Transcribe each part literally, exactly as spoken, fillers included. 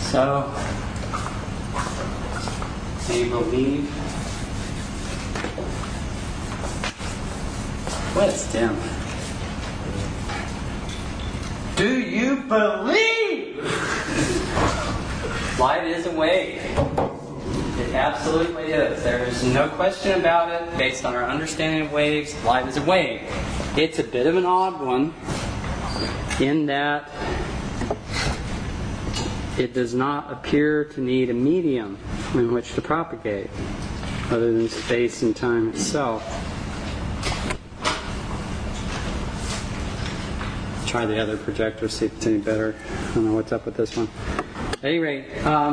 So, do you believe? What is dim? Do you believe? Light is a wave. It absolutely is. There is no question about it. Based on our understanding of waves, light is a wave. It's a bit of an odd one in that it does not appear to need a medium in which to propagate, other than space and time itself. Try the other projector, see if it's any better. I don't know what's up with this one. At any rate, um,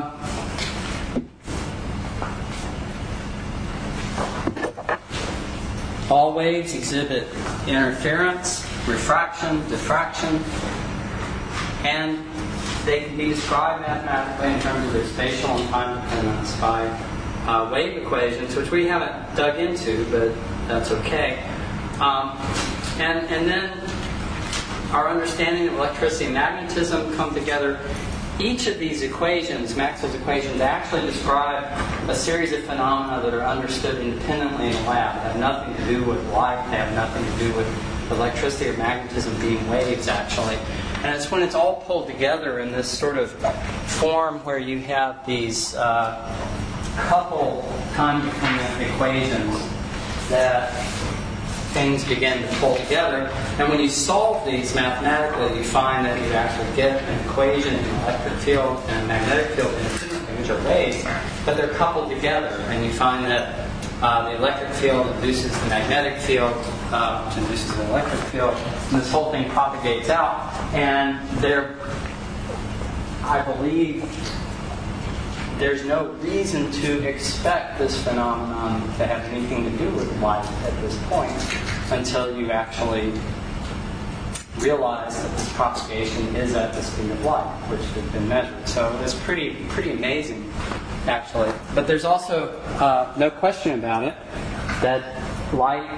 all waves exhibit interference, refraction, diffraction, and they can be described mathematically in terms of their spatial and time dependence by uh, wave equations, which we haven't dug into, but that's okay. Um, and, and then our understanding of electricity and magnetism come together. Each of these equations, Maxwell's equations, actually describe a series of phenomena that are understood independently in the lab. They have nothing to do with light. They have nothing to do with electricity or magnetism being waves, actually. And it's when it's all pulled together in this sort of form where you have these uh, couple time-dependent equations that things begin to pull together. And when you solve these mathematically, you find that you actually get an equation in an electric field and a magnetic field independently, which are waves, but they're coupled together. And you find that uh, the electric field induces the magnetic field, uh, which induces the electric field, and this whole thing propagates out. And there, I believe, there's no reason to expect this phenomenon to have anything to do with light at this point until you actually realize that this propagation is at the speed of light, which has been measured. So it's pretty pretty amazing, actually. But there's also uh, no question about it that light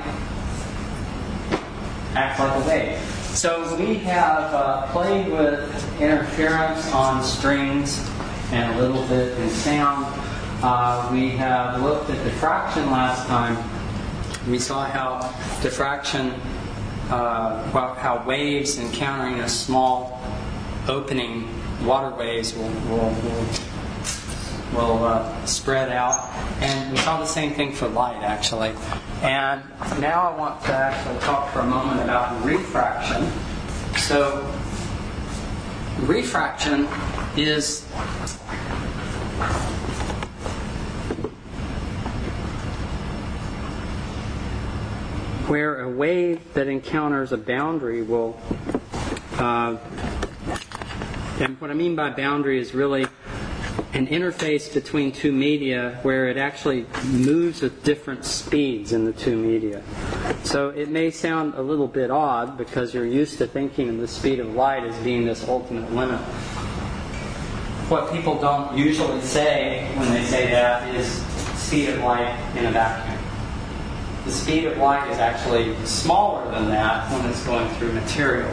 acts like a wave. So we have uh, played with interference on strings and a little bit in sound. Uh, we have looked at diffraction last time. We saw how diffraction, uh, well, how waves encountering a small opening, water waves will, will, will, will uh, spread out. And we saw the same thing for light, actually. And now I want to actually talk for a moment about refraction. So, refraction is where a wave that encounters a boundary will, uh, and what I mean by boundary is really an interface between two media where it actually moves with different speeds in the two media. So it may sound a little bit odd because you're used to thinking of the speed of light as being this ultimate limit. What people don't usually say when they say that is speed of light in a vacuum. The speed of light is actually smaller than that when it's going through material.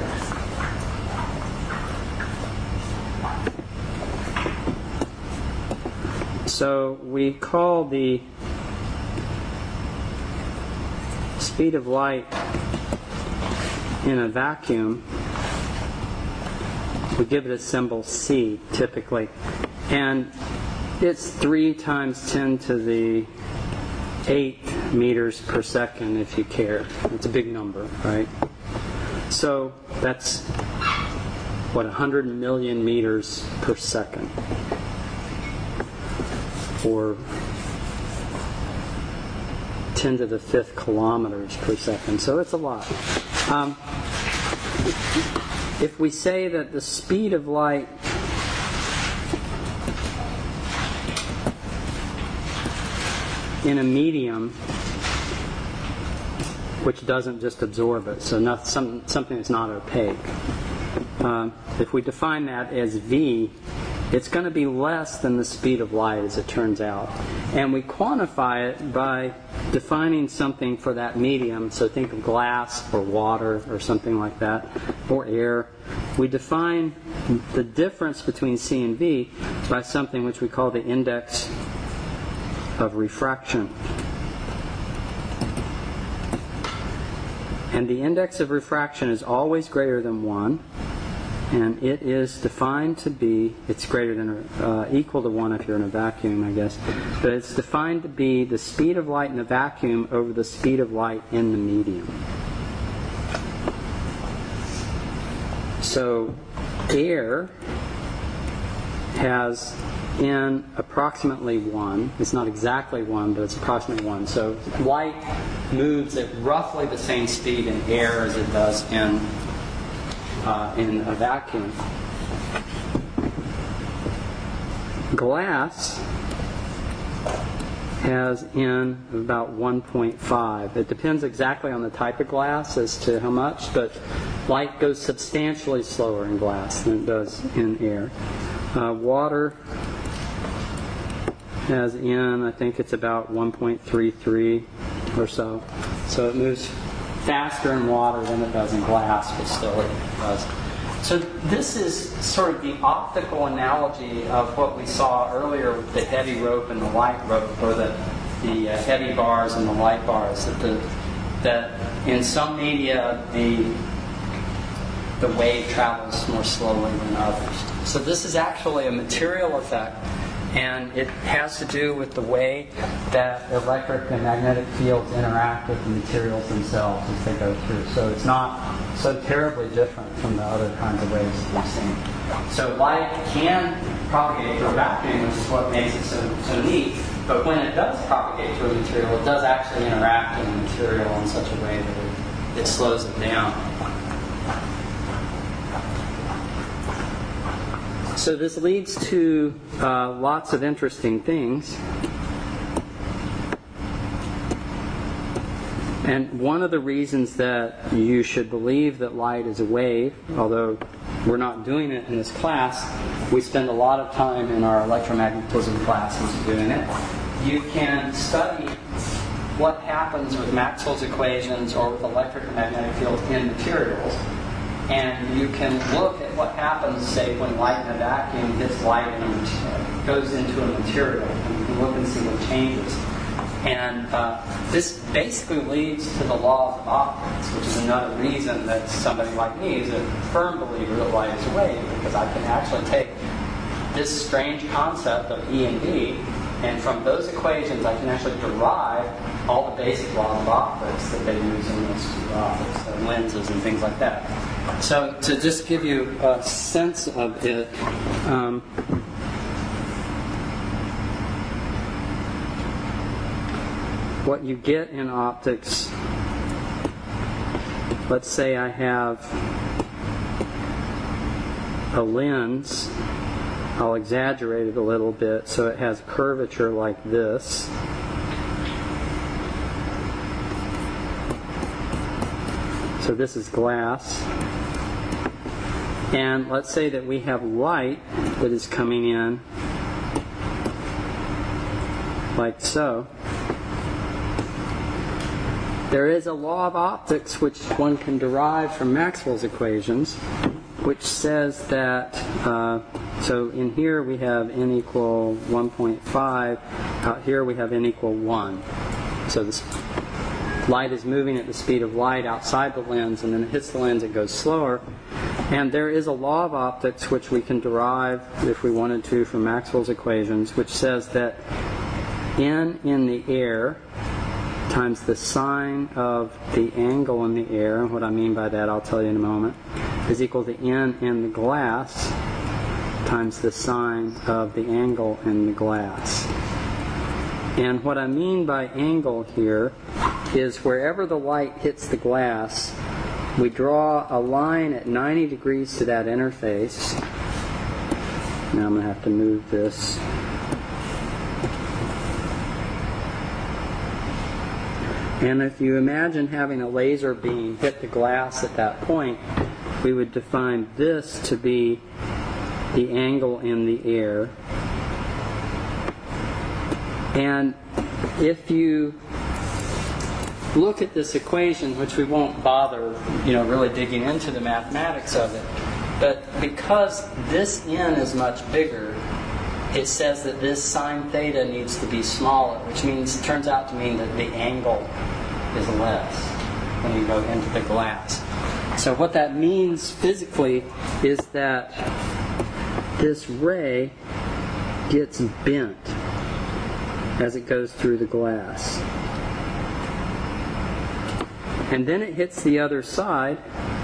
So we call the speed of light in a vacuum, we give it a symbol c typically, and it's three times ten to the eight meters per second if you care. It's a big number, right? So that's what, one hundred million meters per second, or ten to the fifth kilometers per second. So it's a lot. Um, if we say that the speed of light in a medium which doesn't just absorb it, so not, some, something that's not opaque, uh, if we define that as V, it's going to be less than the speed of light, as it turns out. And we quantify it by defining something for that medium. So think of glass or water or something like that, or air. We define the difference between C and V by something which we call the index of refraction. And the index of refraction is always greater than one. And it is defined to be, it's greater than, uh, equal to one if you're in a vacuum, I guess. But it's defined to be the speed of light in a vacuum over the speed of light in the medium. So air has N approximately one. It's not exactly one, but it's approximately one. So light moves at roughly the same speed in air as it does in Uh, in a vacuum. Glass has N of about one point five. It depends exactly on the type of glass as to how much, but light goes substantially slower in glass than it does in air. Uh, water has N, I think it's about one point three three or so. So it moves faster in water than it does in glass, but still it does. So this is sort of the optical analogy of what we saw earlier with the heavy rope and the light rope, or the, the uh, heavy bars and the light bars. That, the, that in some media the the wave travels more slowly than others. So this is actually a material effect. And it has to do with the way that electric and magnetic fields interact with the materials themselves as they go through. So it's not so terribly different from the other kinds of waves that we've seen. So light can propagate through a vacuum, which is what makes it so, so neat. But when it does propagate through a material, it does actually interact with the material in such a way that it, it slows it down. So this leads to uh, lots of interesting things. And one of the reasons that you should believe that light is a wave, although we're not doing it in this class, we spend a lot of time in our electromagnetism classes doing it. You can study what happens with Maxwell's equations or with electric and magnetic fields in materials. And you can look at what happens, say, when light in a vacuum hits light and it goes into a material. And you can look and see what changes. And uh, this basically leads to the laws of optics, which is another reason that somebody like me is a firm believer that light is a wave, because I can actually take this strange concept of E and D, and from those equations I can actually derive all the basic laws of optics that they use in those optics, so lenses and things like that. So to just give you a sense of it, um, what you get in optics, let's say I have a lens, I'll exaggerate it a little bit so it has curvature like this. So this is glass. And let's say that we have light that is coming in like so. There is a law of optics which one can derive from Maxwell's equations, which says that, uh, so in here we have n equal one point five, out here we have n equal one. So this light is moving at the speed of light outside the lens, and then it hits the lens, it goes slower. And there is a law of optics which we can derive, if we wanted to, from Maxwell's equations, which says that n in the air times the sine of the angle in the air, and what I mean by that I'll tell you in a moment, is equal to n in the glass times the sine of the angle in the glass. And what I mean by angle here is wherever the light hits the glass, we draw a line at ninety degrees to that interface. Now I'm going to have to move this. And if you imagine having a laser beam hit the glass at that point, we would define this to be the angle in the air. And if you look at this equation, which we won't bother, you know, really digging into the mathematics of it, but because this n is much bigger, it says that this sine theta needs to be smaller, which means, turns out to mean that the angle is less when you go into the glass. So what that means physically is that this ray gets bent as it goes through the glass. And then it hits the other side,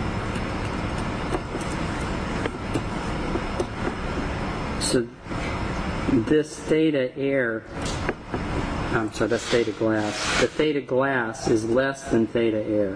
so this theta air, I'm sorry, that's theta glass. The theta glass is less than theta air,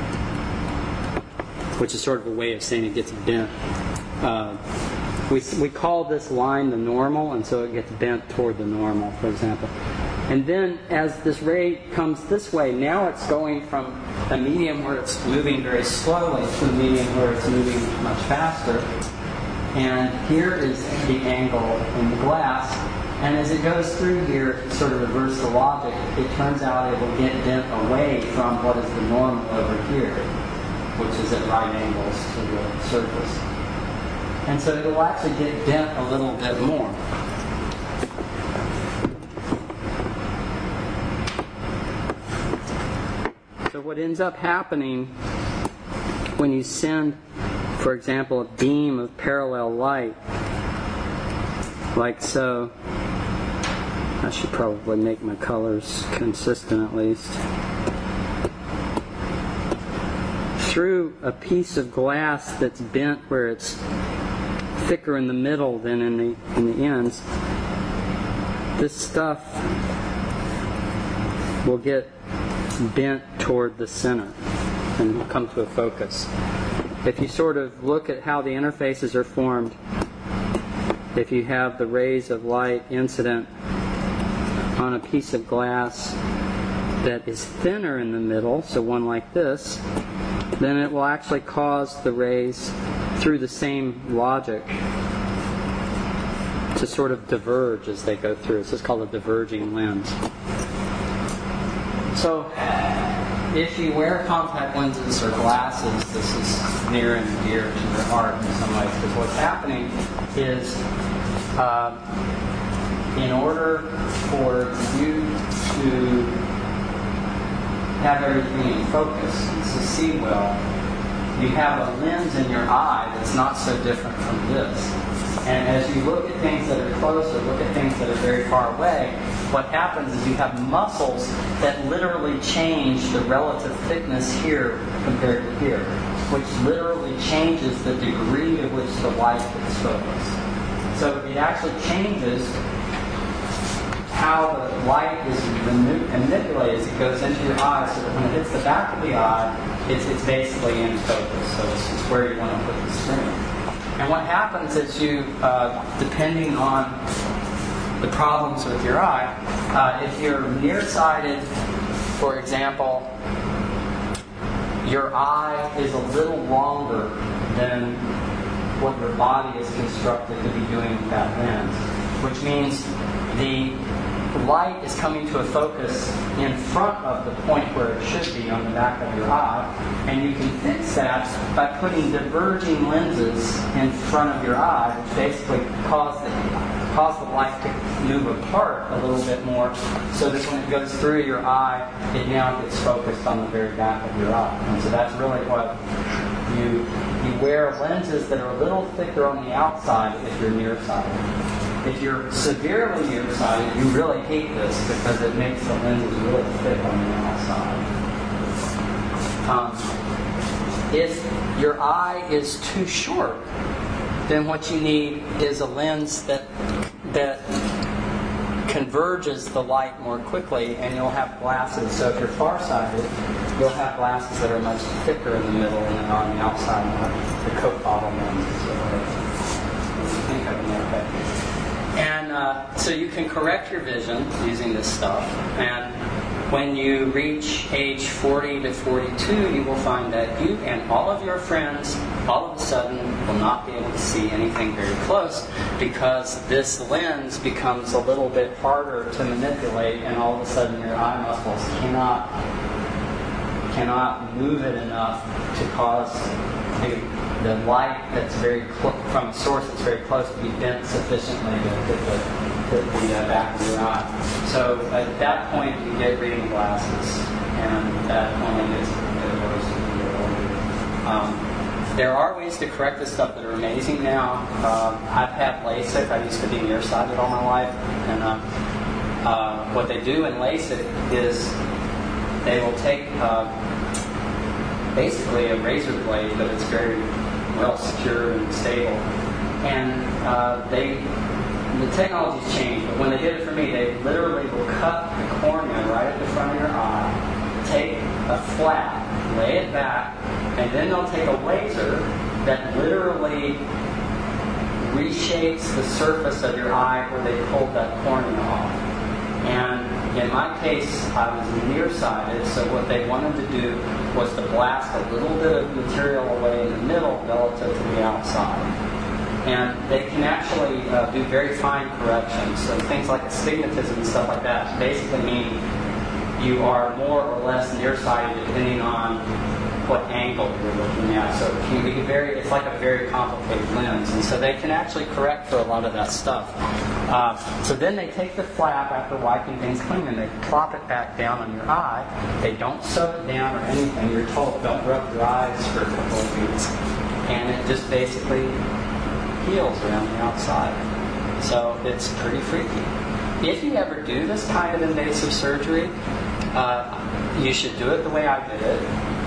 which is sort of a way of saying it gets bent. Uh, we, we call this line the normal, and so it gets bent toward the normal, for example. And then as this ray comes this way, now it's going from a medium where it's moving very slowly to a medium where it's moving much faster. And here is the angle in the glass. And as it goes through here, sort of reverse the logic, it turns out it will get bent away from what is the normal over here, which is at right angles to the surface. And so it will actually get bent a little bit more. So what ends up happening when you send, for example, a beam of parallel light, like so, I should probably make my colors consistent at least, through a piece of glass that's bent where it's thicker in the middle than in the, in the ends, this stuff will get bent toward the center and come to a focus. If you sort of look at how the interfaces are formed, if you have the rays of light incident on a piece of glass that is thinner in the middle, so one like this, then it will actually cause the rays through the same logic to sort of diverge as they go through. This is called a diverging lens. So if you wear contact lenses or glasses, this is near and dear to your heart in some ways, because what's happening is uh, in order for you to have everything in focus, to see well, you have a lens in your eye that's not so different from this. And as you look at things that are close or look at things that are very far away, what happens is you have muscles that literally change the relative thickness here compared to here, which literally changes the degree to which the light gets focused. So it actually changes how the light is manipulated as it goes into your eye, so that when it hits the back of the eye, it's, it's basically in focus. So it's, it's where you want to put the screen. And what happens is you, uh, depending on the problems with your eye, uh, if you're nearsighted, for example, your eye is a little longer than what your body is constructed to be doing with that lens, which means the light is coming to a focus in front of the point where it should be on the back of your eye, and you can fix that by putting diverging lenses in front of your eye, which basically cause the, cause the light to move apart a little bit more, so that when it goes through your eye, it now gets focused on the very back of your eye. And so that's really what you you wear lenses that are a little thicker on the outside if you're nearsighted. If you're severely nearsighted, you really hate this because it makes the lenses really thick on the outside. Um, if your eye is too short, then what you need is a lens that that converges the light more quickly, and you'll have glasses. So if you're farsighted, you'll have glasses that are much thicker in the middle and then on the outside, like the Coke bottle lenses, or whatever you think of them that way. And uh, so you can correct your vision using this stuff. And when you reach age forty to forty-two, you will find that you and all of your friends all of a sudden will not be able to see anything very close, because this lens becomes a little bit harder to manipulate, and all of a sudden your eye muscles cannot cannot move it enough to cause the, the light that's very cl- from a source that's very close to be bent sufficiently to hit the, hit the uh, back of your eye. So at that point you get reading glasses, and at that point it's it worse as you get older. Um, there are ways to correct this stuff that are amazing now. Um, I've had LASIK. I used to be nearsighted all my life, and uh, uh, what they do in LASIK is they will take uh, basically a razor blade, but it's very well secured and stable. And uh, they, the technology's changed, but when they did it for me, they literally will cut the cornea right at the front of your eye, take a flap, lay it back, and then they'll take a laser that literally reshapes the surface of your eye where they pulled that cornea off. And in my case, I was nearsighted, so what they wanted to do was to blast a little bit of material away in the middle relative to the outside. And they can actually uh, do very fine corrections. So things like astigmatism and stuff like that basically mean you are more or less nearsighted depending on what angle you're looking at. So it can be very, it's like a very complicated lens. And so they can actually correct for a lot of that stuff. Uh, so then they take the flap after wiping things clean and they plop it back down on your eye. They don't sew it down or anything. You're told don't rub your eyes for a couple of weeks. And it just basically heals around the outside. So it's pretty freaky. If you ever do this kind of invasive surgery, uh, you should do it the way I did it.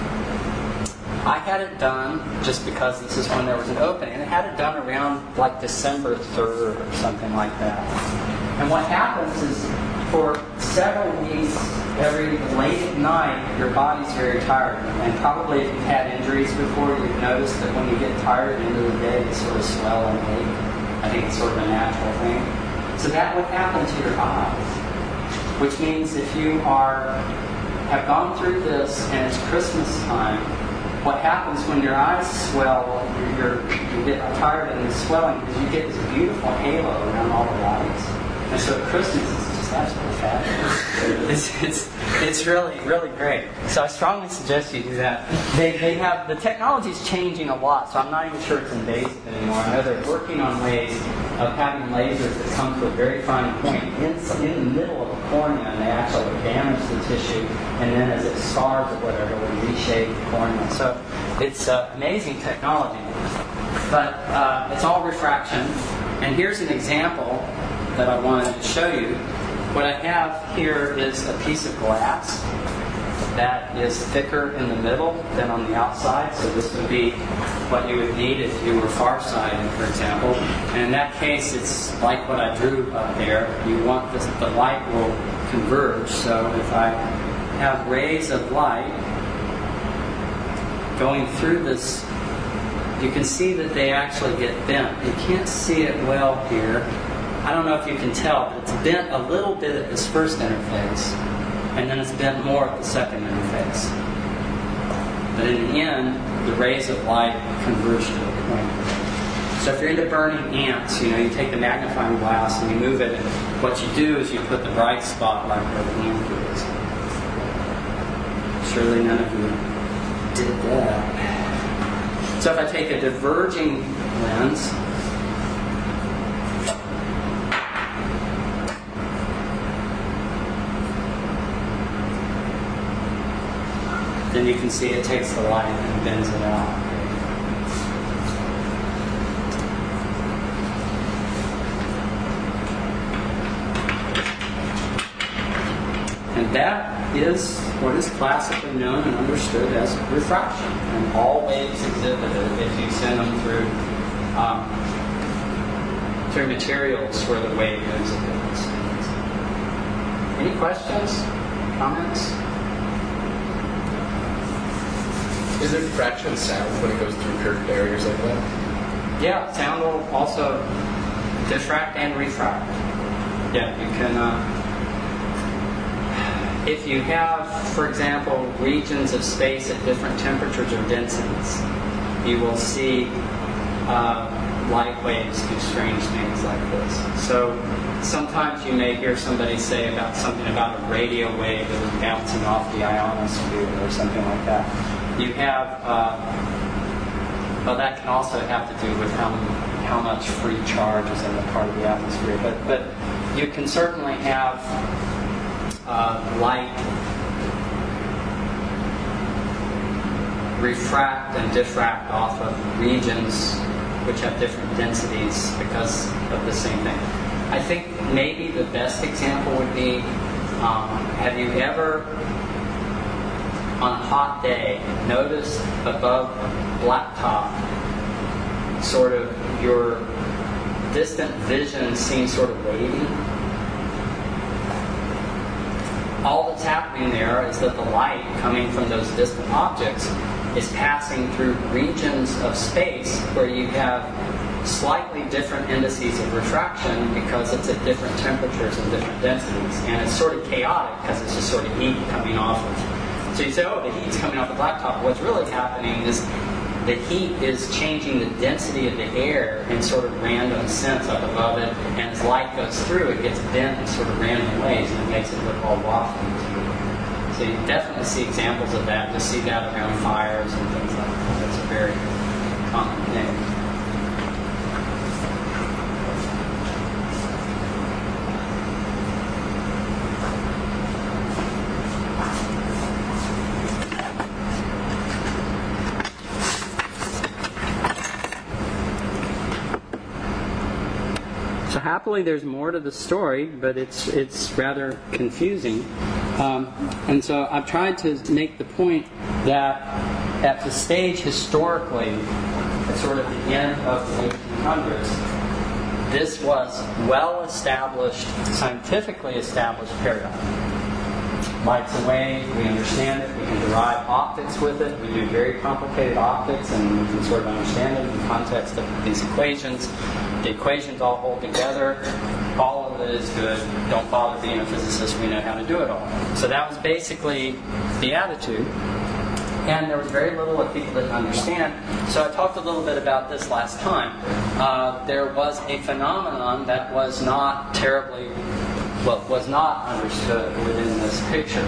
I had it done just because this is when there was an opening, and I had it done around like December third or something like that. And what happens is for several weeks, every late at night, your body's very tired. And probably if you've had injuries before, you've noticed that when you get tired at the end of the day, you sort of swell and ache. I think it's sort of a natural thing. So that would happen to your eyes, which means if you are have gone through this and it's Christmas time, what happens when your eyes swell, you're, you get tired and it's swelling because you get this beautiful halo around all the lights. And so at Christmas, it's just absolutely fabulous. It's, it's, it's really, really great. So I strongly suggest you do that. They, they have, the technology's changing a lot, so I'm not even sure it's invasive anymore. I know they're working on ways of having lasers that come to a very fine point in, in the middle of a cornea, and they actually damage the tissue, and then as it scars or whatever, it will reshape the cornea. So it's uh, amazing technology. But uh, it's all refraction. And here's an example that I wanted to show you. What I have here is a piece of glass that is thicker in the middle than on the outside. So this would be what you would need if you were farsighted, for example. And in that case, it's like what I drew up there. You want this, the light will converge. So if I have rays of light going through this, you can see that they actually get bent. You can't see it well here. I don't know if you can tell, but it's bent a little bit at this first interface, and then it's bent more at the second interface. But in the end, the rays of light converge to a point. So if you're into burning ants, you know, you take the magnifying glass and you move it, and what you do is you put the bright spot right where the ant is. Surely none of you did that. So if I take a diverging lens, then you can see it takes the light and bends it out. And that is what is classically known and understood as refraction, and all waves exhibited if you send them through um, through materials where the wave exhibits. Any questions? Comments? Is there diffraction sound when it goes through curved barriers like that? Yeah, sound will also diffract and refract. Yeah, you can. Uh, if you have, for example, regions of space at different temperatures or densities, you will see uh, light waves do strange things like this. So sometimes you may hear somebody say about something about a radio wave that is bouncing off the ionosphere or something like that. You have, uh, well, that can also have to do with how, how much free charge is in the part of the atmosphere. But, but you can certainly have uh, light refract and diffract off of regions which have different densities because of the same thing. I think maybe the best example would be, um, have you ever, on a hot day, noticed above blacktop, sort of your distant vision seems sort of wavy? All that's happening there is that the light coming from those distant objects is passing through regions of space where you have slightly different indices of refraction because it's at different temperatures and different densities. And it's sort of chaotic because it's just sort of heat coming off of. So you say, oh, the heat's coming off the blacktop. What's really happening is the heat is changing the density of the air in sort of random sense up above it, and as light goes through, it gets bent in sort of random ways, and it makes it look all wafty. So you definitely see examples of that. You'll see that around fires and things like that. That's a very common thing. So happily, there's more to the story, but it's it's rather confusing. Um, and so I've tried to make the point that at the stage historically, at sort of the end of the eighteen hundreds, this was well-established, scientifically established paradigm. Light's a wave, we understand it, we can derive optics with it, we do very complicated optics, and we can sort of understand it in the context of these equations. The equations all hold together. All of it is good. Don't bother being a physicist. We know how to do it all. So that was basically the attitude. And there was very little that people didn't understand. So I talked a little bit about this last time. Uh, there was a phenomenon that was not terribly, well, was not understood within this picture.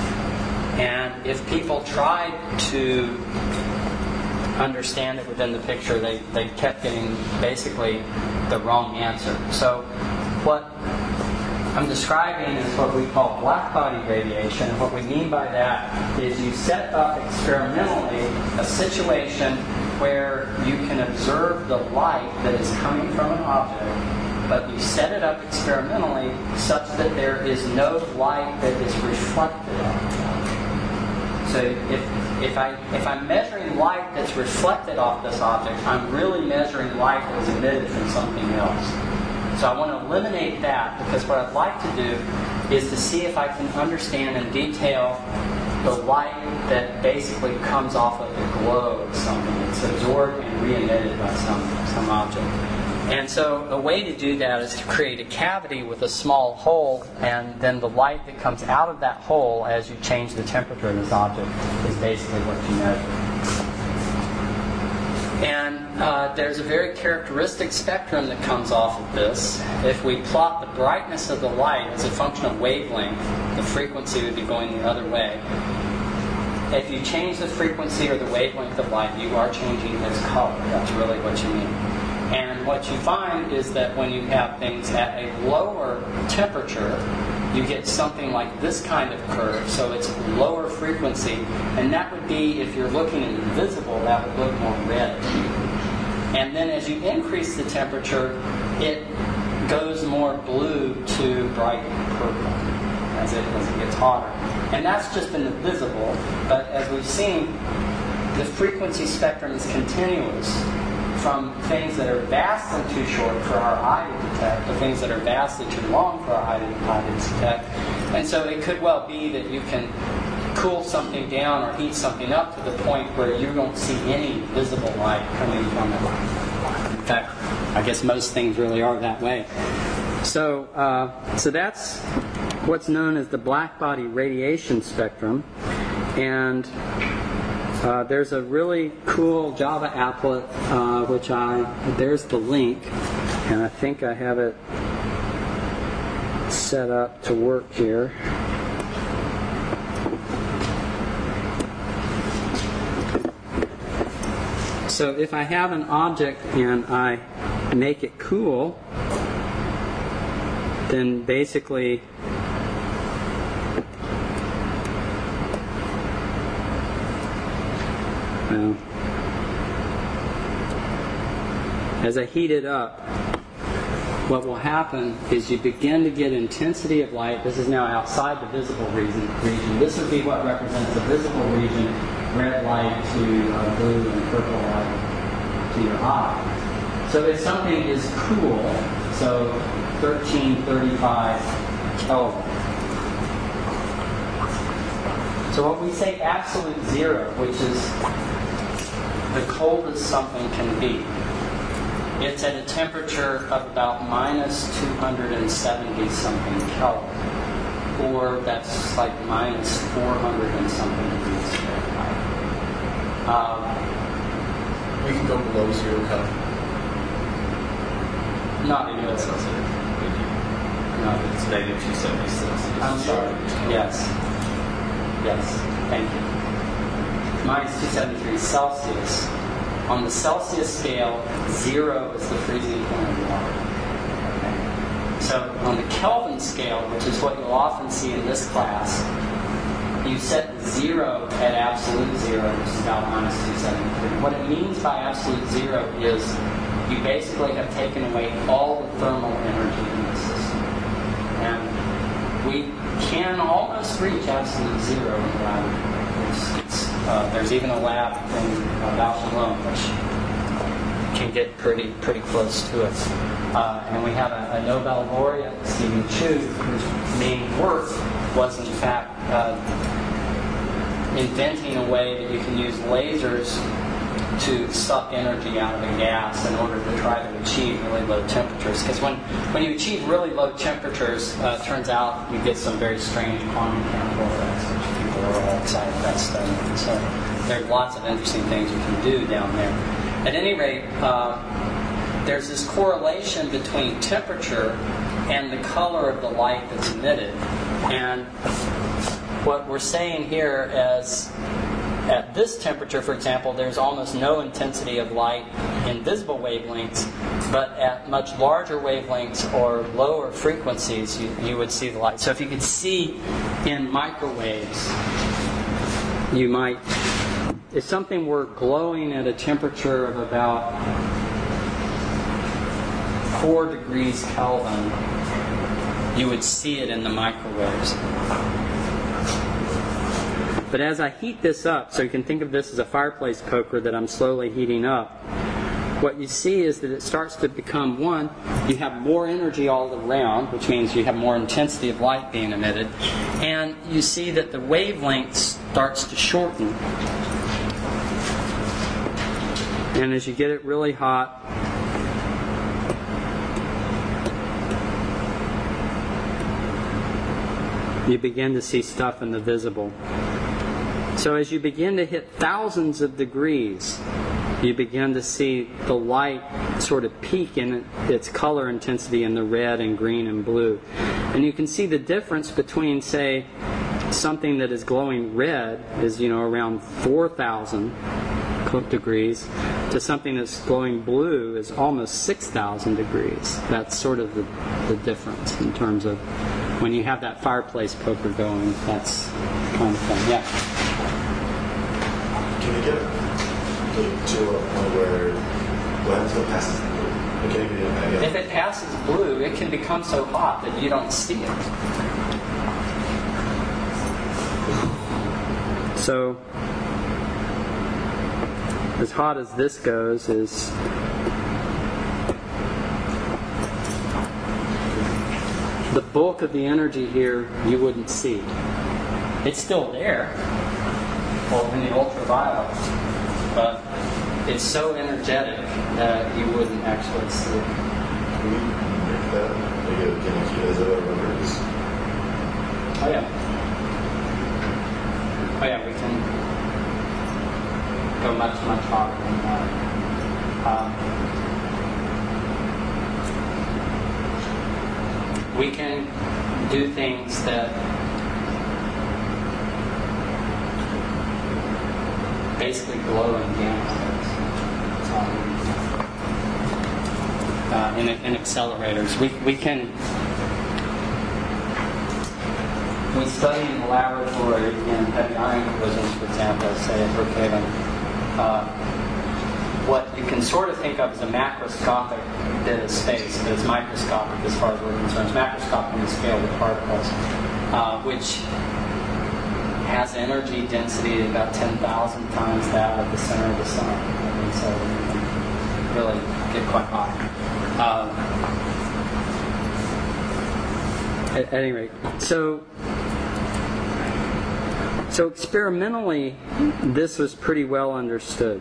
And if people tried to understand it within the picture, they, they kept getting basically the wrong answer. So what I'm describing is what we call blackbody radiation. And what we mean by that is you set up experimentally a situation where you can observe the light that is coming from an object, but you set it up experimentally such that there is no light that is reflected on it. So if If, I, if I'm measuring light that's reflected off this object, I'm really measuring light that's emitted from something else. So I want to eliminate that, because what I'd like to do is to see if I can understand in detail the light that basically comes off of the glow of something. It's absorbed and re-emitted by some, some object. And so a way to do that is to create a cavity with a small hole, and then the light that comes out of that hole as you change the temperature of this object is basically what you measure. And uh, there's a very characteristic spectrum that comes off of this. If we plot the brightness of the light as a function of wavelength, the frequency would be going the other way. If you change the frequency or the wavelength of light, you are changing its color. That's really what you mean. And what you find is that when you have things at a lower temperature, you get something like this kind of curve. So it's lower frequency. And that would be, if you're looking at invisible, that would look more red. And then as you increase the temperature, it goes more blue to bright purple as it, as it gets hotter. And that's just in the visible. But as we've seen, the frequency spectrum is continuous, from things that are vastly too short for our eye to detect to things that are vastly too long for our eye to, eye to detect. And so it could well be that you can cool something down or heat something up to the point where you don't see any visible light coming from it. In fact, I guess most things really are that way. So, uh, so that's what's known as the blackbody radiation spectrum. And uh, there's a really cool Java applet, uh, which I, there's the link, and I think I have it set up to work here. So if I have an object and I make it cool, then basically well, as I heat it up, what will happen is you begin to get intensity of light. This is now outside the visible region. This would be what represents the visible region, red light to uh, blue and purple light to your eye. So if something is cool, so thirteen thirty-five Kelvin. So what we say absolute zero, which is the coldest something can be, it's at a temperature of about minus two hundred seventy something Kelvin, or that's like minus four hundred and something degrees Fahrenheit. Um, we can go below zero Kelvin. Not even That's not zero. No. It's negative two seventy Celsius. I'm sorry. Yes. Yes. Thank you. Minus two seventy-three Celsius. On the Celsius scale, zero is the freezing point of water. Okay. So on the Kelvin scale, which is what you'll often see in this class, you set zero at absolute zero, which is about minus two seventy-three. What it means by absolute zero is you basically have taken away all the thermal energy in the system. And we can almost reach absolute zero in gravity. It's, it's, uh, there's even a lab in uh, Bausch which can get pretty pretty close to it. Uh, and we have a, a Nobel laureate, Stephen Chu, whose main work was in fact uh, inventing a way that you can use lasers to suck energy out of a gas in order to try to achieve really low temperatures. Because when, when you achieve really low temperatures, uh, it turns out you get some very strange quantum mechanical effects, which people are all excited about studying. So there's lots of interesting things you can do down there. At any rate, uh, there's this correlation between temperature and the color of the light that's emitted. And what we're saying here is, at this temperature, for example, there's almost no intensity of light in visible wavelengths, but at much larger wavelengths or lower frequencies, you, you would see the light. So if you could see in microwaves, you might, if something were glowing at a temperature of about four degrees Kelvin, you would see it in the microwaves. But as I heat this up, so you can think of this as a fireplace poker that I'm slowly heating up, what you see is that it starts to become, one, you have more energy all around, which means you have more intensity of light being emitted, and you see that the wavelength starts to shorten. And as you get it really hot, you begin to see stuff in the visible. So as you begin to hit thousands of degrees, you begin to see the light sort of peak in its color intensity in the red and green and blue. And you can see the difference between, say, something that is glowing red is, you know, around four thousand degrees to something that's glowing blue is almost six thousand degrees. That's sort of the, the difference in terms of when you have that fireplace poker going. That's kind of fun. Yeah. Can you get to a point where when it passes blue? Can you get an idea? If it passes blue, it can become so hot that you don't see it. So, as hot as this goes is the bulk of the energy here you wouldn't see. It's still there, well, in the ultraviolet, but it's so energetic that you wouldn't actually see it. Can you make that? Like, can you, is it a reference? Oh yeah. Oh yeah, we can go much, much hotter than that. Um, we can do things that basically glow in gamma rays. Uh, in, in accelerators. We, we can, we study in the laboratory in heavy ion collisions, for example, say at Brookhaven, uh, what you can sort of think of as a macroscopic bit of space, but it's microscopic as far as we're concerned. It's macroscopic in the scale of particles, uh, which has energy density about ten thousand times that of the center of the sun. And so you can really get quite hot. Um, at, at any rate, so so experimentally, this was pretty well understood.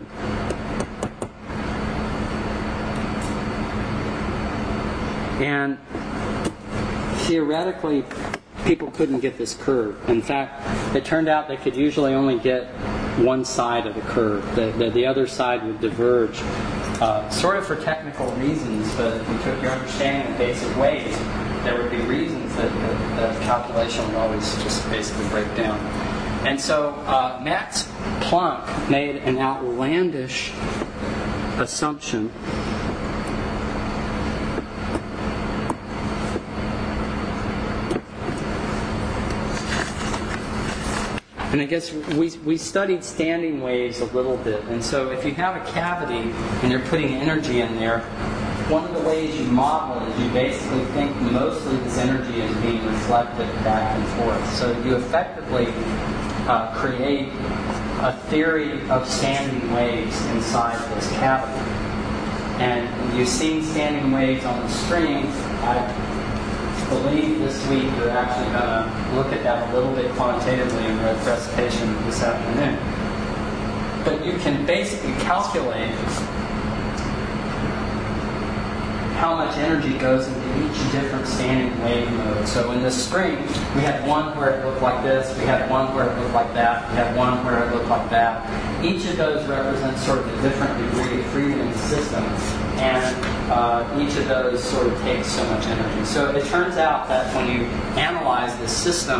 And theoretically, people couldn't get this curve. In fact, it turned out they could usually only get one side of the curve. The, the, the other side would diverge. Uh, sort of for technical reasons, but if you took your understanding of basic waves, there would be reasons that the calculation would always just basically break down. And so uh, Max Planck made an outlandish assumption And I guess we, we studied standing waves a little bit. And so if you have a cavity and you're putting energy in there, one of the ways you model it is you basically think mostly this energy is being reflected back and forth. So you effectively uh, create a theory of standing waves inside this cavity. And you've seen standing waves on the string. I believe this week you're actually going to look at that a little bit quantitatively in the presentation this afternoon. But you can basically calculate how much energy goes into each different standing wave mode. So in this string, we had one where it looked like this, we had one where it looked like that, we had one where it looked like that. Each of those represents sort of a different degree of freedom in the system, and uh, each of those sort of takes so much energy. So it turns out that when you analyze this system,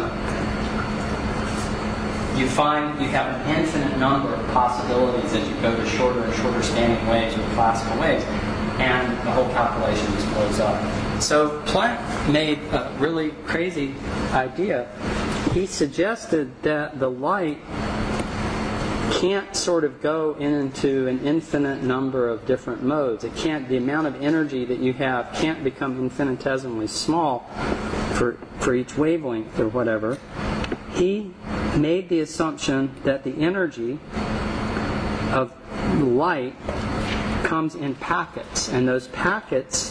you find you have an infinite number of possibilities as you go to shorter and shorter standing waves with classical waves. And the whole calculation just blows up. So Planck made a really crazy idea. He suggested that the light can't sort of go into an infinite number of different modes. It can't. The amount of energy that you have can't become infinitesimally small for for each wavelength or whatever. He made the assumption that the energy of light comes in packets, and those packets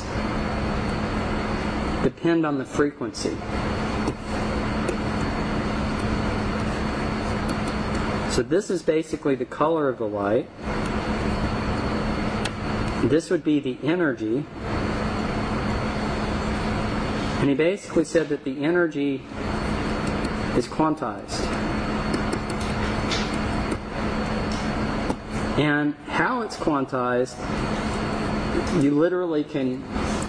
depend on the frequency. So this is basically the color of the light. This would be the energy. And he basically said that the energy is quantized. And how it's quantized, you literally can,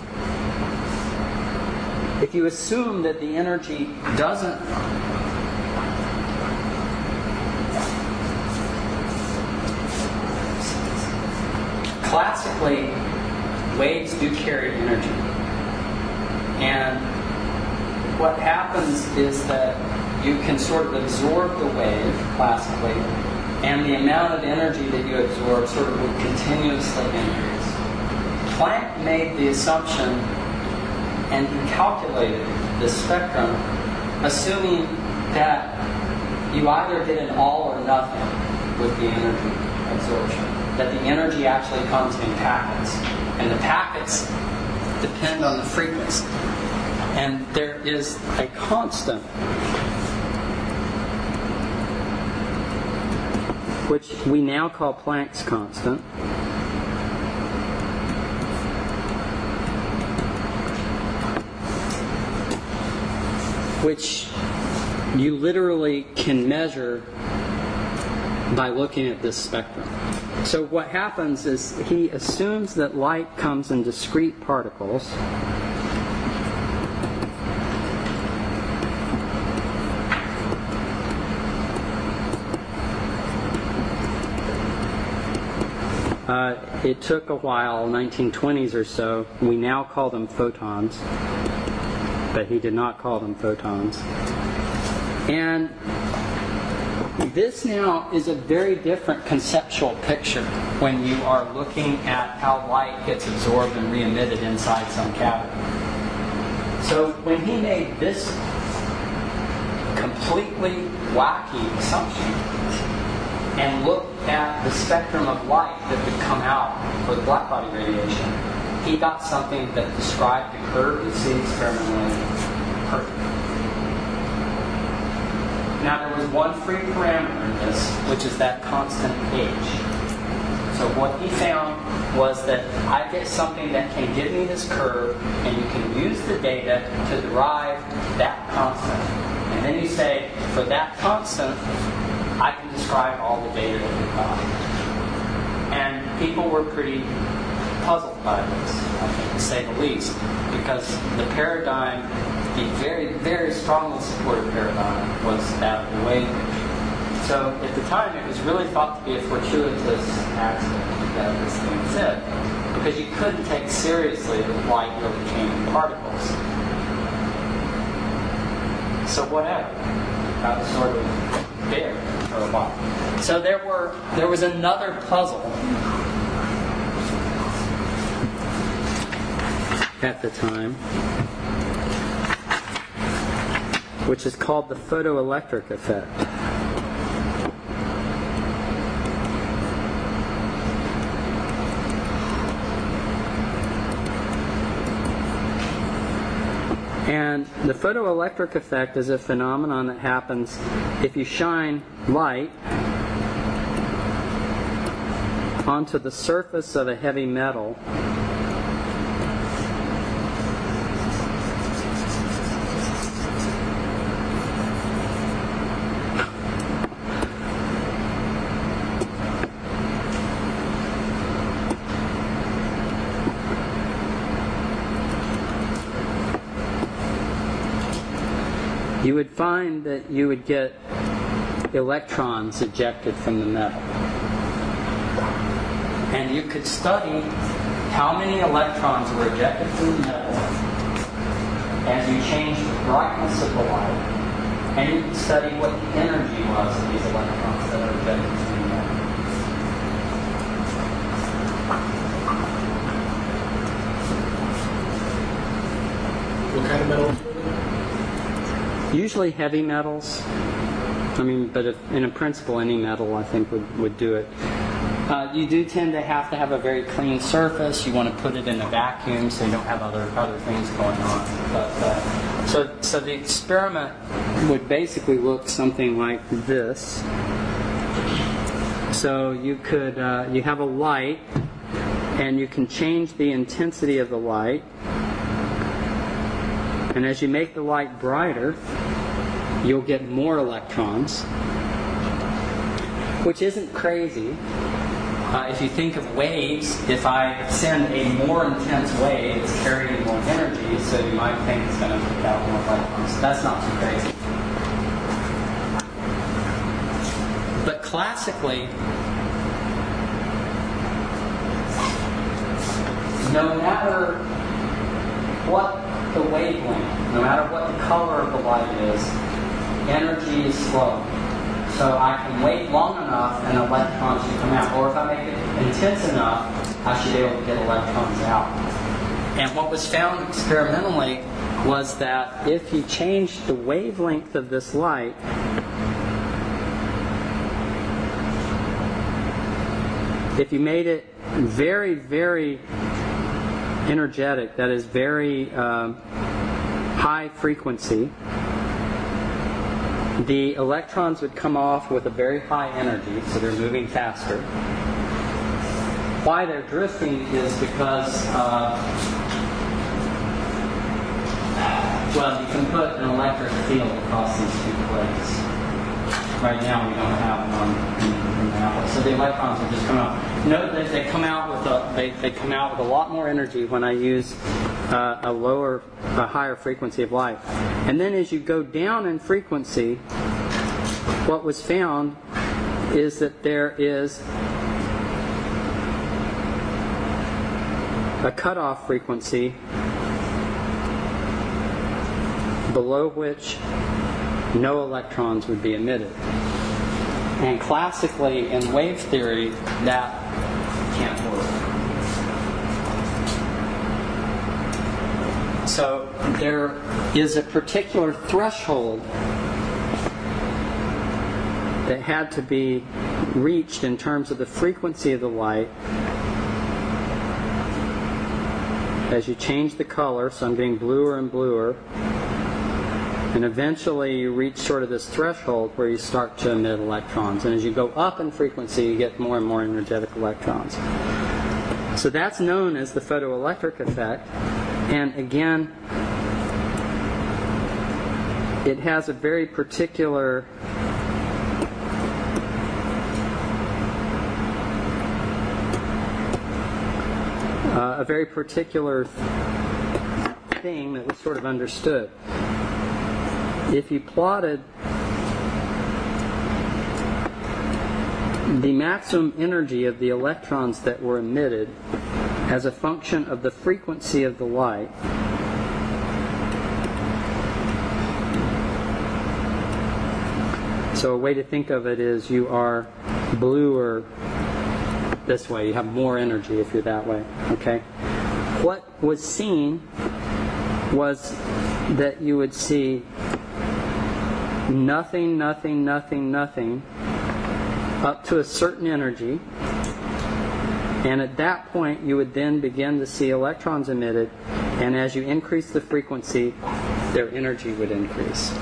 if you assume that the energy doesn't classically, waves do carry energy. And what happens is that you can sort of absorb the wave classically, and the amount of energy that you absorb sort of will continuously increase. Planck made the assumption, and he calculated the spectrum, assuming that you either get an all or nothing with the energy absorption, that the energy actually comes in packets, and the packets depend on the frequency. And there is a constant which we now call Planck's constant, which you literally can measure by looking at this spectrum. So what happens is he assumes that light comes in discrete particles. Uh, it took a while, nineteen twenties or so. We now call them photons, but he did not call them photons. And this now is a very different conceptual picture when you are looking at how light gets absorbed and re-emitted inside some cavity. So when he made this completely wacky assumption and looked at the spectrum of light that would come out for the blackbody radiation, he got something that described the curve you see experimentally perfectly. Now there was one free parameter in this, which is that constant h. So what he found was that I get something that can give me this curve, and you can use the data to derive that constant. And then you say, for that constant, I can describe all the data that we've got. And people were pretty puzzled by this, I think, to say the least, because the paradigm, the very, very strongly supported paradigm, was that of the wave picture. So at the time, it was really thought to be a fortuitous accident that this thing said, because you couldn't take seriously that light really came in particles. So whatever, that was sort of there for a while. So there were there was another puzzle at the time, which is called the photoelectric effect. And the photoelectric effect is a phenomenon that happens if you shine light onto the surface of a heavy metal. You would find that you would get electrons ejected from the metal. And you could study how many electrons were ejected from the metal as you changed the brightness of the light. And you could study what the energy was of these electrons that are ejected from the metal. What kind of metal? Usually heavy metals. I mean, but if, in a principle, any metal, I think, would, would do it. Uh, you do tend to have to have a very clean surface. You want to put it in a vacuum so you don't have other other things going on. But, uh, so, so the experiment would basically look something like this. So you could uh, you have a light, and you can change the intensity of the light. And as you make the light brighter, you'll get more electrons, which isn't crazy. Uh, if you think of waves, if I send a more intense wave, it's carrying more energy, so you might think it's going to put out more electrons. So that's not too crazy. But classically, no matter what the wavelength, no matter what the color of the light is, energy is slow. So I can wait long enough and electrons should come out. Or if I make it intense enough, I should be able to get electrons out. And what was found experimentally was that if you changed the wavelength of this light, if you made it very, very energetic, that is very um, high frequency, the electrons would come off with a very high energy, so they're moving faster. Why they're drifting is because uh, Well, you can put an electric field across these two plates. Right now, we don't have one in, in the outlet, so the electrons will just come out. Note that they come out with a they, they come out with a lot more energy when I use uh, a lower, a higher frequency of light. And then as you go down in frequency, what was found is that there is a cutoff frequency below which no electrons would be emitted. And classically, in wave theory, that can't work. So there is a particular threshold that had to be reached in terms of the frequency of the light as you change the color, so I'm getting bluer and bluer. And eventually you reach sort of this threshold where you start to emit electrons. And as you go up in frequency, you get more and more energetic electrons. So that's known as the photoelectric effect. And again, it has a very particular uh, a very particular thing that was sort of understood. If you plotted the maximum energy of the electrons that were emitted as a function of the frequency of the light, so a way to think of it is you are bluer this way, you have more energy if you're that way, okay? What was seen was that you would see nothing, nothing, nothing, nothing up to a certain energy, and at that point you would then begin to see electrons emitted, and as you increase the frequency, their energy would increase.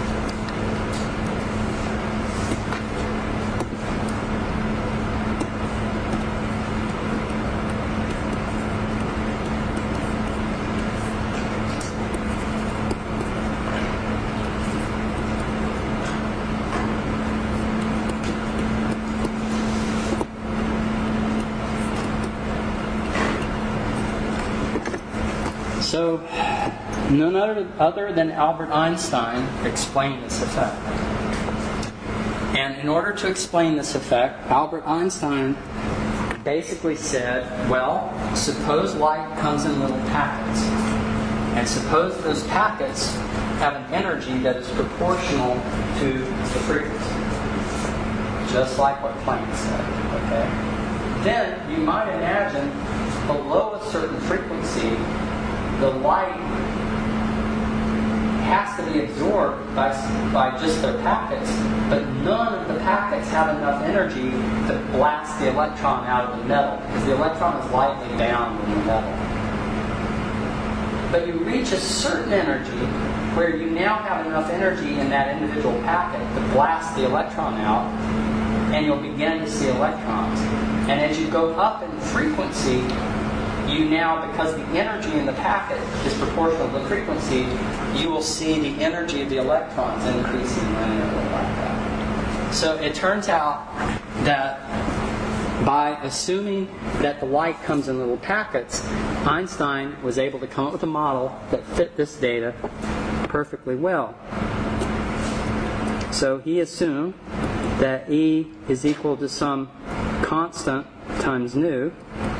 So, none other, other than Albert Einstein explained this effect. And in order to explain this effect, Albert Einstein basically said, well, suppose light comes in little packets. And suppose those packets have an energy that is proportional to the frequency. Just like what Planck said, okay? Then you might imagine below a certain frequency, the light has to be absorbed by, by just their packets, but none of the packets have enough energy to blast the electron out of the metal, because the electron is lightly bound in the metal. But you reach a certain energy where you now have enough energy in that individual packet to blast the electron out, and you'll begin to see electrons. And as you go up in frequency, you now, because the energy in the packet is proportional to the frequency, you will see the energy of the electrons increasing linearly like that. So it turns out that by assuming that the light comes in little packets, Einstein was able to come up with a model that fit this data perfectly well. So he assumed that E is equal to some constant times nu,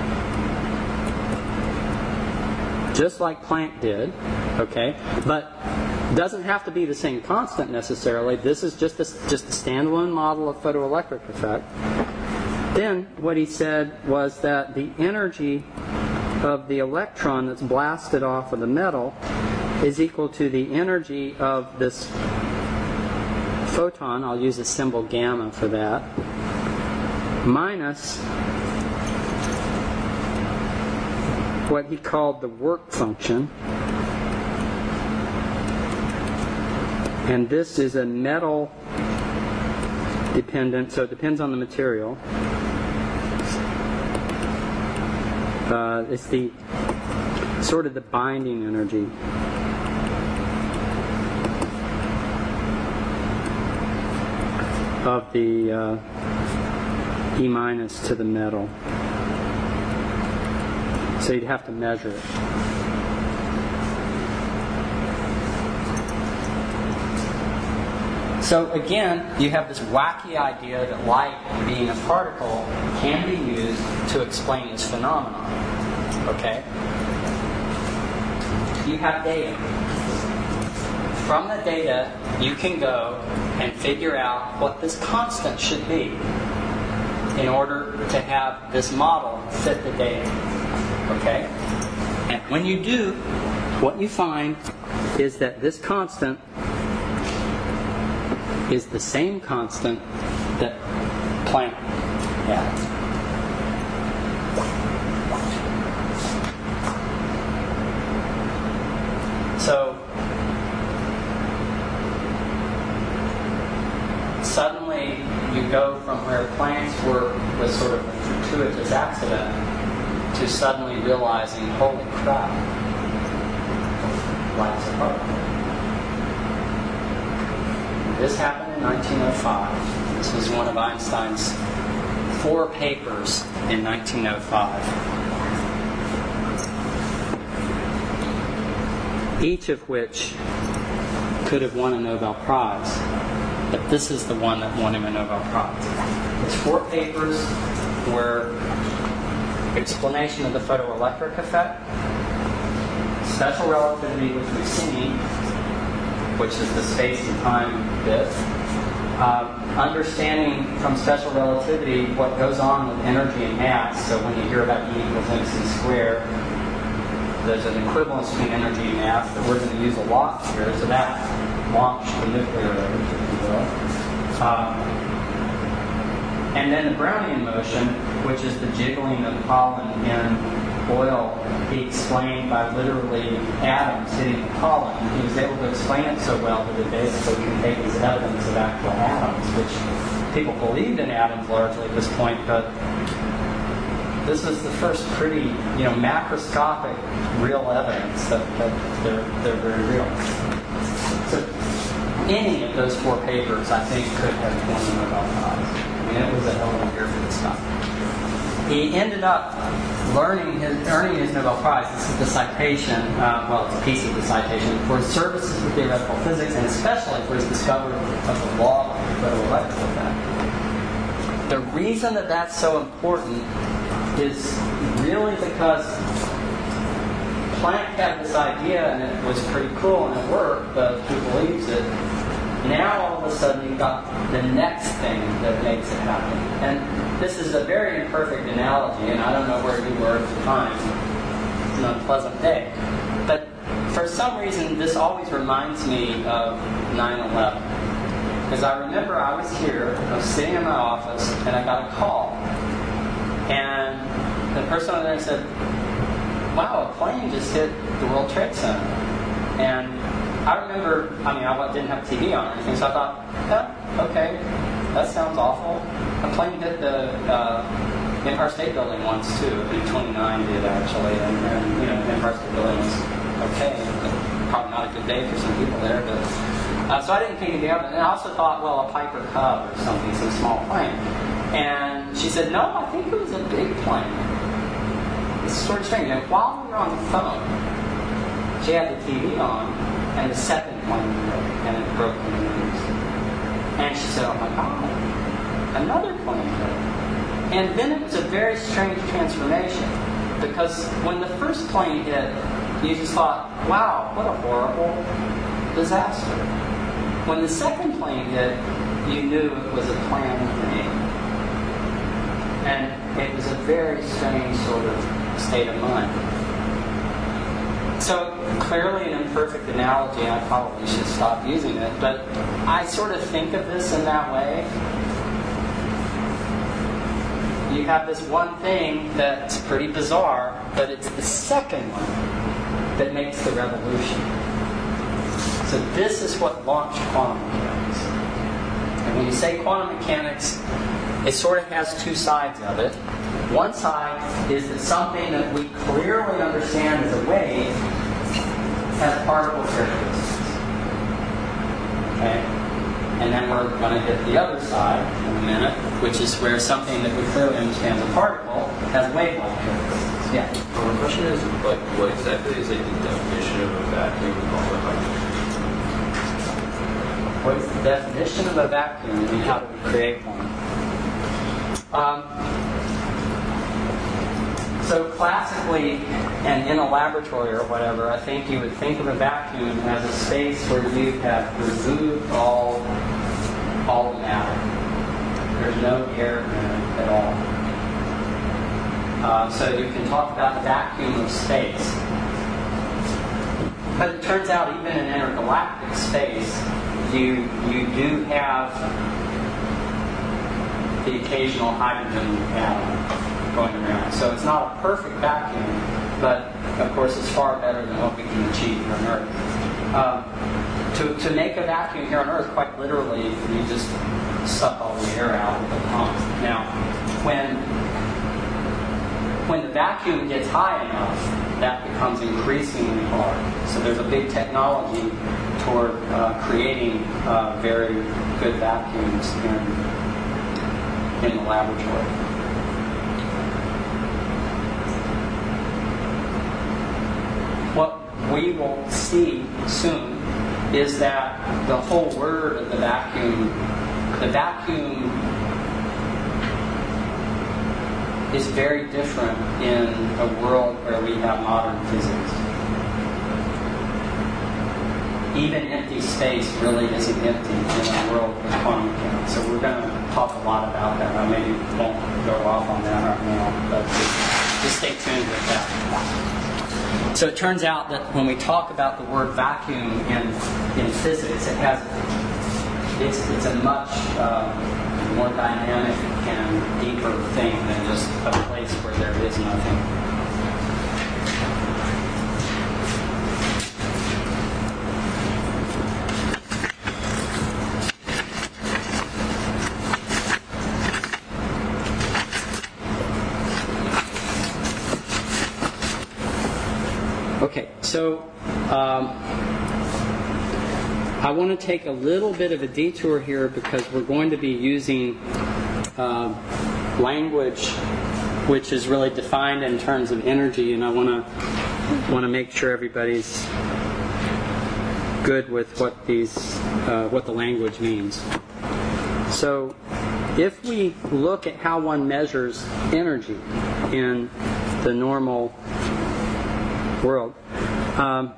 just like Planck did, okay? But doesn't have to be the same constant necessarily. This is just a, just a standalone model of photoelectric effect. Then what he said was that the energy of the electron that's blasted off of the metal is equal to the energy of this photon, I'll use the symbol gamma for that, minus what he called the work function. And this is a metal dependent, so it depends on the material. Uh, it's the sort of the binding energy. of the uh, E minus to the metal. So you'd have to measure it. So again, you have this wacky idea that light, being a particle, can be used to explain this phenomenon. Okay? You have data. From the data, you can go and figure out what this constant should be in order to have this model fit the data. Okay? And when you do, what you find is that this constant is the same constant that Planck had. So suddenly you go from where Planck's work was sort of a fortuitous accident to suddenly realizing, holy crap, light's a particle. This happened in nineteen oh five. This was one of Einstein's four papers in nineteen oh five. Each of which could have won a Nobel Prize, but this is the one that won him a Nobel Prize. Its four papers were explanation of the photoelectric effect, special relativity, which we've seen, which is the space and time bit. Uh, understanding from special relativity what goes on with energy and mass. So when you hear about E equals mc squared, there's an equivalence between energy and mass that we're going to use a lot here. So that launched the nuclear age, if you will. Um, and then the Brownian motion, which is the jiggling of pollen in oil, he explained by literally atoms hitting the pollen. He was able to explain it so well that it basically can take as evidence of actual atoms, which people believed in atoms largely at this point, but this was the first pretty, you know, macroscopic real evidence that, that they're, they're very real. So any of those four papers, I think, could have won the Nobel Prize. I mean, it was a hell of a year for this stuff. He ended up learning his, earning his Nobel Prize. This is the citation, uh, well, it's a piece of the citation, for his services to theoretical physics, and especially for his discovery of the law of the photoelectric effect. The reason that that's so important is really because Planck had this idea, and it was pretty cool, and it worked, but who believes it? Now, all of a sudden, you've got the next thing that makes it happen. And this is a very imperfect analogy, and I don't know where you were at the time. It's an unpleasant day. But for some reason, this always reminds me of nine eleven. Because I remember I was here, I was sitting in my office, and I got a call. And the person over there said, wow, a plane just hit the World Trade Center. And I remember, I mean, I didn't have T V on or anything, so I thought, oh, okay, that sounds awful. A plane hit the uh, Empire State Building once, too. B twenty-nine did, actually, and, and you know, the Empire State Building was okay. Probably not a good day for some people there, but... Uh, so I didn't think of the other. And I also thought, well, a Piper Cub or something, some small plane. And she said, no, I think it was a big plane. It's sort of strange. And while we were on the phone, she had the T V on, and the second plane broke, and it broke in the news. And she said, oh my God, another plane hit. And then it was a very strange transformation, because when the first plane hit, you just thought, wow, what a horrible disaster. When the second plane hit, you knew it was a planned thing. And it was a very strange sort of state of mind. So clearly an imperfect analogy, and I probably should stop using it, but I sort of think of this in that way. You have this one thing that's pretty bizarre, but it's the second one that makes the revolution. So this is what launched quantum mechanics. And when you say quantum mechanics, it sort of has two sides of it. One side is that something that we clearly understand as a wave has particle characteristics. Okay? And then we're going to hit the other side in a minute, which is where something that we clearly understand as a particle has wavelength characteristics. Yeah. Well, the question is, like, what exactly is like the definition of a vacuum and all that? What is the definition of a vacuum and how do we create one? Um, so classically, and in a laboratory or whatever, I think you would think of a vacuum as a space where you have removed all, all the matter. There's no air in it at all. Uh, so you can talk about the vacuum of space. But it turns out even in intergalactic space, you you do have the occasional hydrogen atom going around. So it's not a perfect vacuum, but of course it's far better than what we can achieve here on Earth. Um, to, to make a vacuum here on Earth, quite literally, you just suck all the air out with a pump. Now, when, when the vacuum gets high enough, that becomes increasingly hard. So there's a big technology toward uh, creating uh, very good vacuums in, in the laboratory. What we will see soon is that the whole word of the vacuum, the vacuum is very different in a world where we have modern physics. Even empty space really isn't empty in a world with quantum mechanics. So we're going to talk a lot about that. I maybe won't go off on that right now, but just, just stay tuned with that. So it turns out that when we talk about the word vacuum in in physics, it has it's it's a much uh, more dynamic and deeper thing than just a place where there is nothing. Okay, so um, I want to take a little bit of a detour here because we're going to be using uh, language which is really defined in terms of energy, and I want to want to make sure everybody's good with what these uh, what the language means. So, if we look at how one measures energy in the normal world. Um,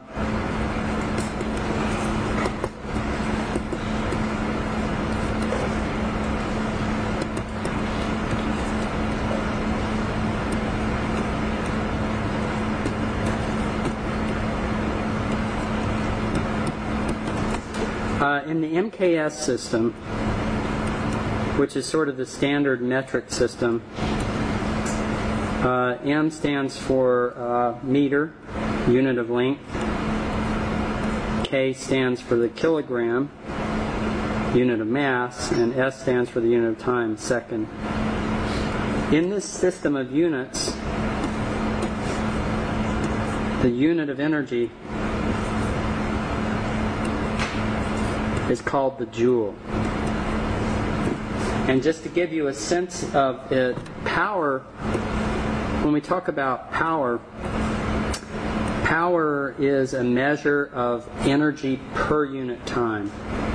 uh, in the M K S system, which is sort of the standard metric system, Uh, M stands for uh, meter, unit of length. K stands for the kilogram, unit of mass. And S stands for the unit of time, second. In this system of units, the unit of energy is called the joule. And just to give you a sense of it, power, when we talk about power, power is a measure of energy per unit time.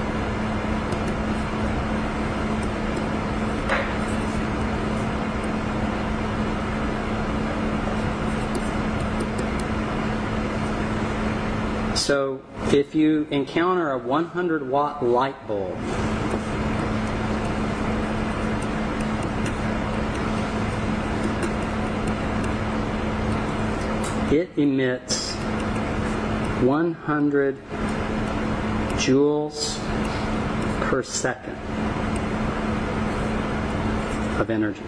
So if you encounter a one hundred watt light bulb, it emits one hundred joules per second of energy.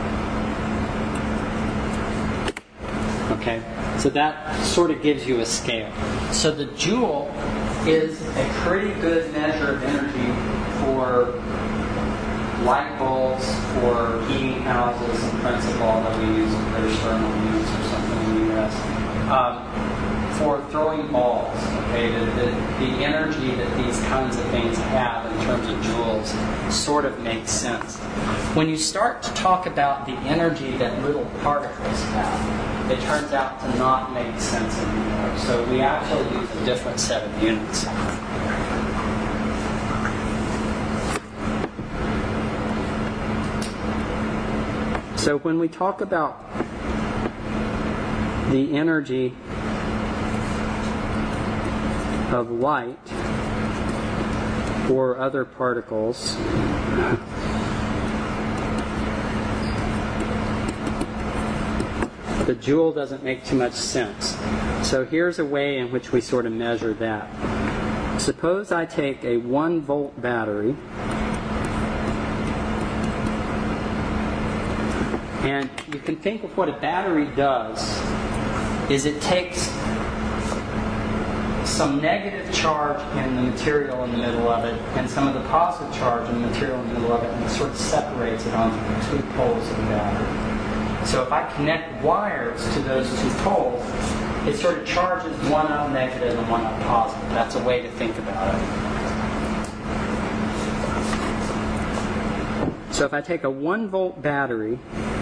Okay, so that sort of gives you a scale. So the joule is a pretty good measure of energy for light bulbs, for heating houses in principle that we use in British thermal units or something in the U S. Um, for throwing balls, okay, the, the, the energy that these kinds of things have in terms of joules sort of makes sense. When you start to talk about the energy that little particles have, it turns out to not make sense anymore. So we actually use a different set of units. So when we talk about the energy of light or other particles, the joule doesn't make too much sense. So here's a way in which we sort of measure that. Suppose I take a one volt battery, and you can think of what a battery does is it takes some negative charge in the material in the middle of it and some of the positive charge in the material in the middle of it, and it sort of separates it onto the two poles of the battery. So if I connect wires to those two poles, it sort of charges one up negative and one up positive. That's a way to think about it. So if I take a one volt battery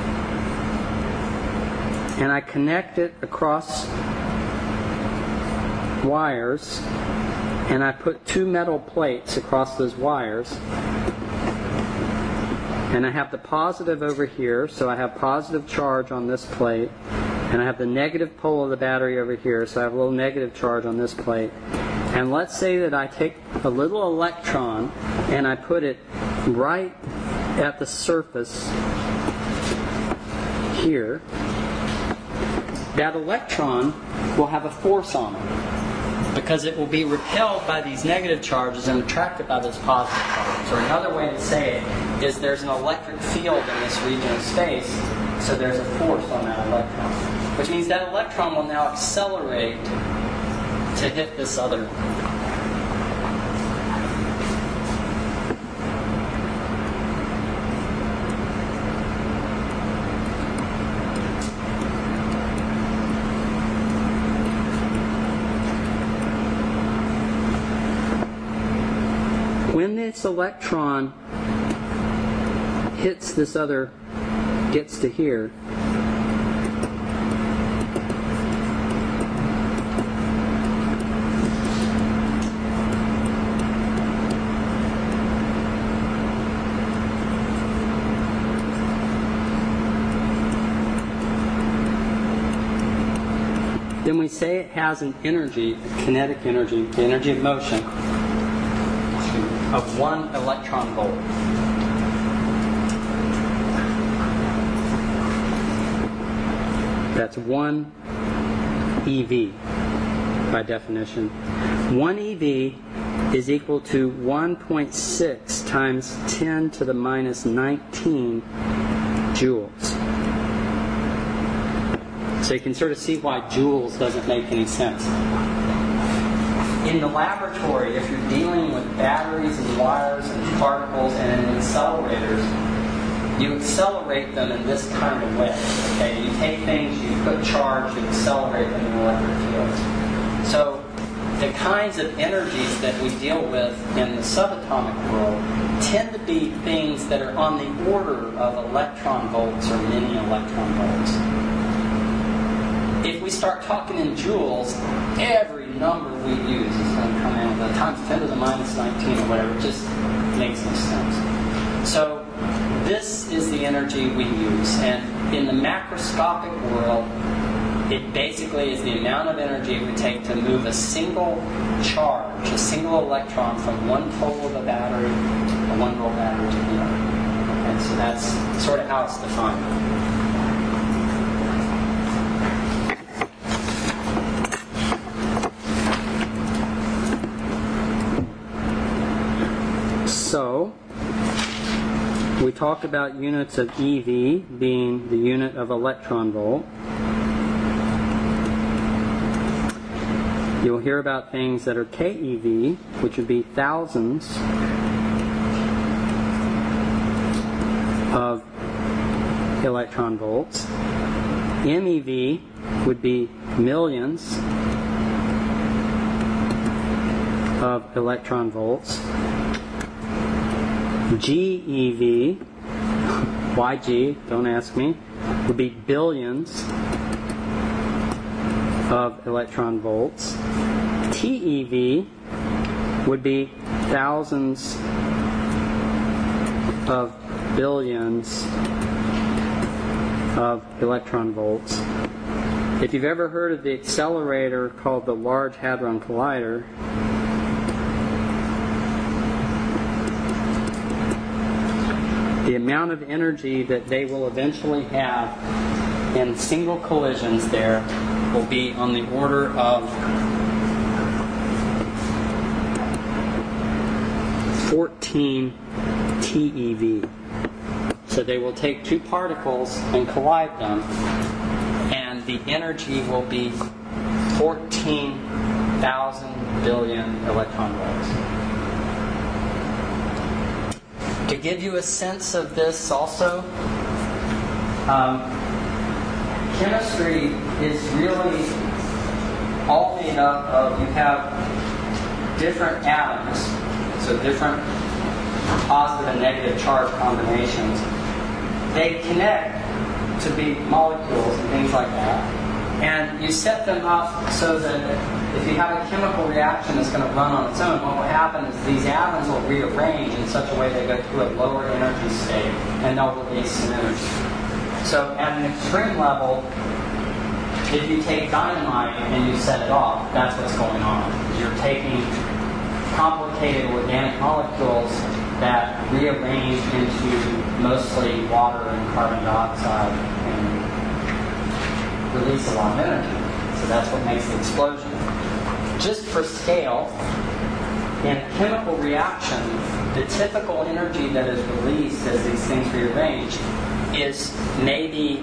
and I connect it across wires, and I put two metal plates across those wires, and I have the positive over here, so I have positive charge on this plate, and I have the negative pole of the battery over here, so I have a little negative charge on this plate. And let's say that I take a little electron and I put it right at the surface here. That electron will have a force on it because it will be repelled by these negative charges and attracted by those positive charges. Or another way to say it is there's an electric field in this region of space, so there's a force on that electron. Which means that electron will now accelerate to hit this other. When this electron hits this other, gets to here, then we say it has an energy, a kinetic energy, the energy of motion, of one electron volt. That's one E V by definition. One E V is equal to one point six times ten to the minus nineteen joules. So you can sort of see why joules doesn't make any sense. In the laboratory, if you're dealing with batteries and wires and particles and accelerators, you accelerate them in this kind of way. Okay, you take things, you put charge, you accelerate them in electric fields. So the kinds of energies that we deal with in the subatomic world tend to be things that are on the order of electron volts or many electron volts. If we start talking in joules, every number we use is going to come in with a times ten to the minus nineteen or whatever. It just makes no sense. So this is the energy we use. And in the macroscopic world, it basically is the amount of energy it would take to move a single charge, a single electron from one pole of a battery, a one volt battery, to the other. And so that's sort of how it's defined. So, we talked about units of E V being the unit of electron volt. You'll hear about things that are K E V, which would be thousands of electron volts. M E V would be millions of electron volts. G E V, Y G, don't ask me, would be billions of electron volts. T E V would be thousands of billions of electron volts. If you've ever heard of the accelerator called the Large Hadron Collider, the amount of energy that they will eventually have in single collisions there will be on the order of fourteen T E V. So they will take two particles and collide them, and the energy will be fourteen thousand billion electron volts. To give you a sense of this also, um, chemistry is really all made up of, you have different atoms, so different positive and negative charge combinations. They connect to be molecules and things like that. And you set them up so that if you have a chemical reaction that's going to run on its own, what will happen is these atoms will rearrange in such a way they go to a lower energy state, and they'll release some energy. So at an extreme level, if you take dynamite and you set it off, that's what's going on. You're taking complicated organic molecules that rearrange into mostly water and carbon dioxide and release a lot of energy. So that's what makes the explosion. Just for scale, in a chemical reaction, the typical energy that is released as these things rearrange is maybe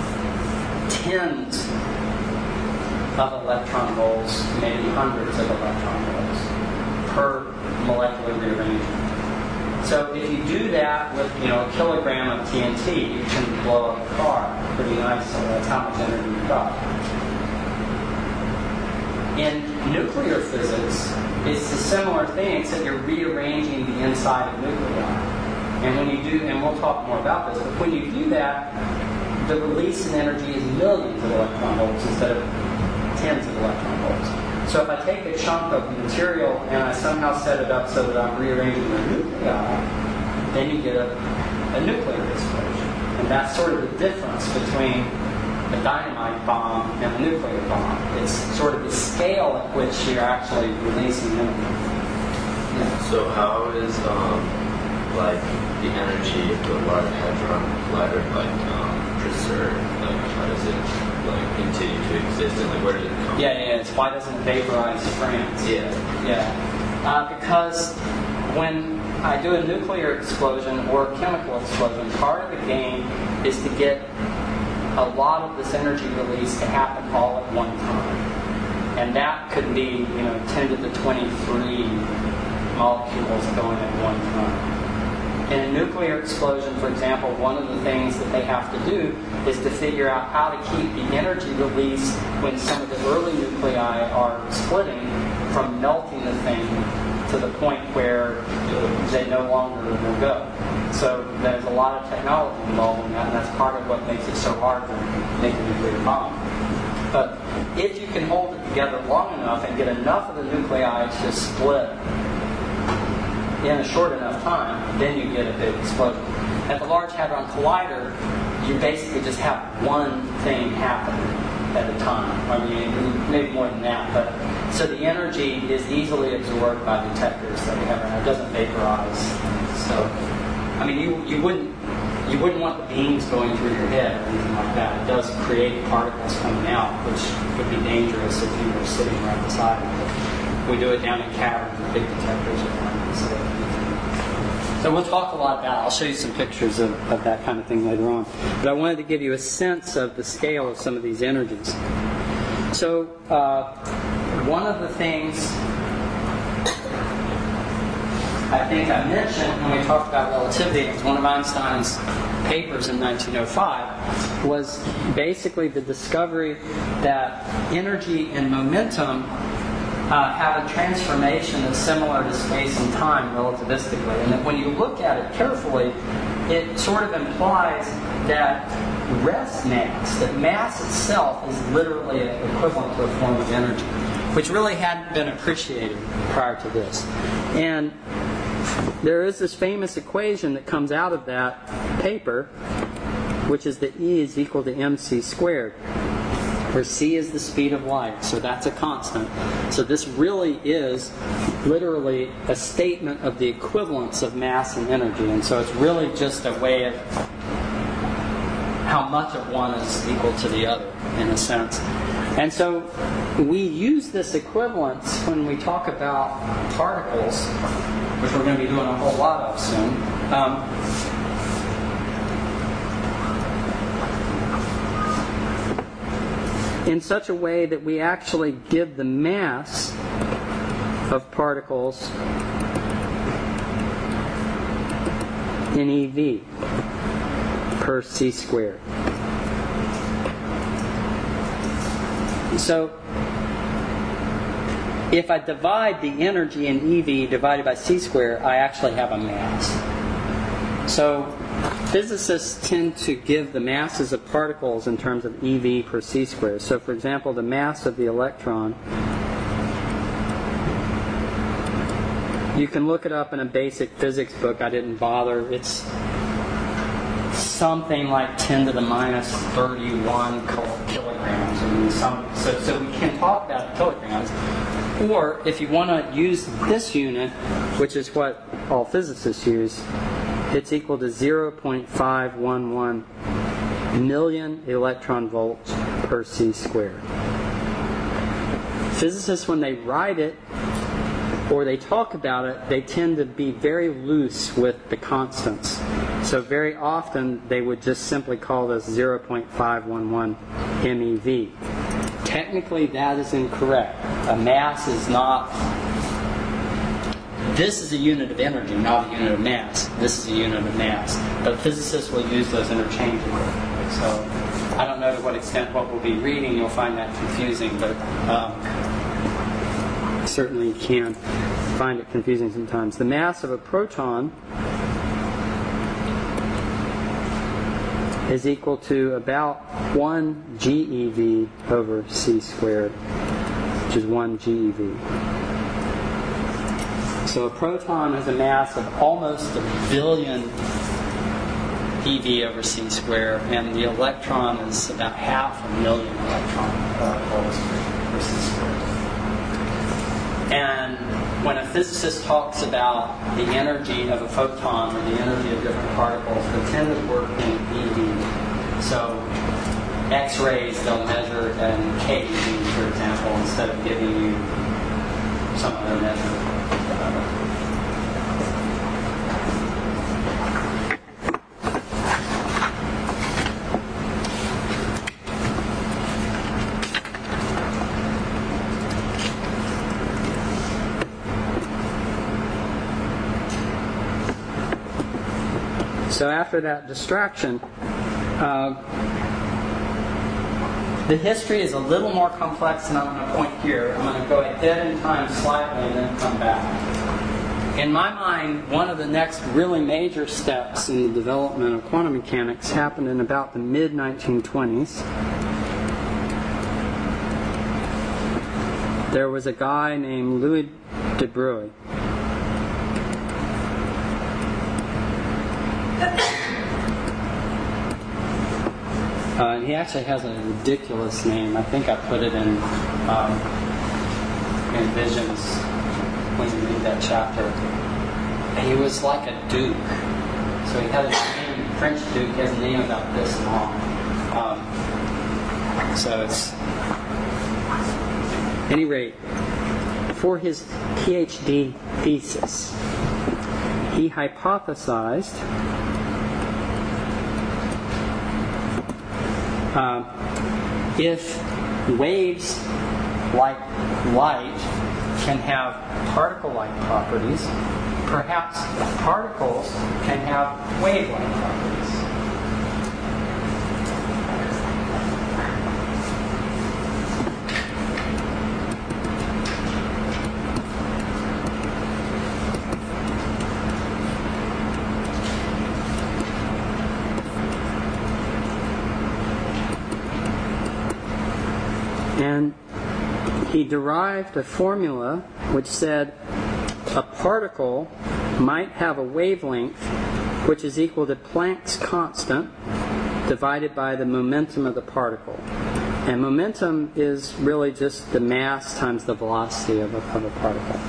tens of electron volts, maybe hundreds of electron volts per molecular rearrangement. So if you do that with, you know, a kilogram of T N T, you can blow up a car pretty nicely. That's how much energy you've got. In nuclear physics, it's a similar thing, except you're rearranging the inside of nuclei. And when you do, and we'll talk more about this, but when you do that, the release in energy is millions of electron volts instead of tens of electron volts. So if I take a chunk of material and I somehow set it up so that I'm rearranging the nuclei, then you get a, a nuclear explosion. And that's sort of the difference between a dynamite bomb and a nuclear bomb. It's sort of the scale at which you're actually releasing energy. Yeah. So how is um, like the energy of the Large Hadron Collider like um, preserved? Like how does it like continue to exist, and like where does it come from? Yeah, yeah. It's why doesn't it vaporize France? Yeah. Yeah. Uh, because when I do a nuclear explosion or a chemical explosion, part of the game is to get a lot of this energy release to happen all at one time. And that could be, you know, ten to the twenty-three molecules going at one time. In a nuclear explosion, for example, one of the things that they have to do is to figure out how to keep the energy release when some of the early nuclei are splitting from melting the thing to the point where they no longer will go. So there's a lot of technology involved in that, and that's part of what makes it so hard to make a nuclear bomb. But if you can hold it together long enough and get enough of the nuclei to split in a short enough time, then you get a big explosion. At the Large Hadron Collider, you basically just have one thing happen at a time. I mean, maybe more than that. But so the energy is easily absorbed by detectors that we have right now. It doesn't vaporize. So, I mean, you you wouldn't you wouldn't want the beams going through your head or anything like that. It does create particles coming out, which would be dangerous if you were sitting right beside it. We do it down in caverns with big detectors around. So, so we'll talk a lot about it. I'll show you some pictures of, of that kind of thing later on. But I wanted to give you a sense of the scale of some of these energies. So uh, one of the things I think I mentioned when we talked about relativity, it was one of Einstein's papers in nineteen oh five, was basically the discovery that energy and momentum uh, have a transformation that's similar to space and time relativistically. And that when you look at it carefully, it sort of implies that rest mass, that mass itself is literally equivalent to a form of energy, which really hadn't been appreciated prior to this. And there is this famous equation that comes out of that paper, which is that E is equal to mc squared, where c is the speed of light, so that's a constant. So this really is literally a statement of the equivalence of mass and energy, and so it's really just a way of how much of one is equal to the other, in a sense. And so we use this equivalence when we talk about particles, which we're going to be doing a whole lot of soon. Um, in such a way that we actually give the mass of particles in E V per c squared. So if I divide the energy in E V divided by c squared, I actually have a mass. So physicists tend to give the masses of particles in terms of E V per c squared. So for example, the mass of the electron, you can look it up in a basic physics book. I didn't bother. It's something like ten to the minus thirty-one kilograms. I mean, some, so, so we can talk about kilograms. Or if you want to use this unit, which is what all physicists use, it's equal to zero point five one one million electron volts per c squared. Physicists, when they write it or they talk about it, they tend to be very loose with the constants. So very often they would just simply call this zero point five one one MeV. Technically that is incorrect. A mass is not... This is a unit of energy, not a unit of mass. This is a unit of mass. But physicists will use those interchangeably. So I don't know to what extent what we'll be reading you'll find that confusing, but um, certainly you can find it confusing sometimes. The mass of a proton is equal to about one GeV over c squared, which is one GeV. So a proton has a mass of almost a billion E V over c squared, and the electron is about half a million electron volts over c squared. And when a physicist talks about the energy of a photon or the energy of different particles, they tend to work in E V. So X-rays, they'll measure in keV, for example, instead of giving you some other measure. So after that distraction, uh, the history is a little more complex than I'm going to point here. I'm going to go ahead in time slightly and then come back. In my mind, one of the next really major steps in the development of quantum mechanics happened in about the mid nineteen twenties. There was a guy named Louis de Broglie. Uh, and he actually has a ridiculous name. I think I put it in, um, in Visions when you read that chapter. He was like a duke. So he had a name, French duke, he has a name about this long. Um, so it's... At any rate, for his PhD thesis, he hypothesized Uh, if waves like light can have particle-like properties, perhaps particles can have wave-like properties. he derived a formula which said a particle might have a wavelength which is equal to Planck's constant divided by the momentum of the particle. And momentum is really just the mass times the velocity of a, of a particle.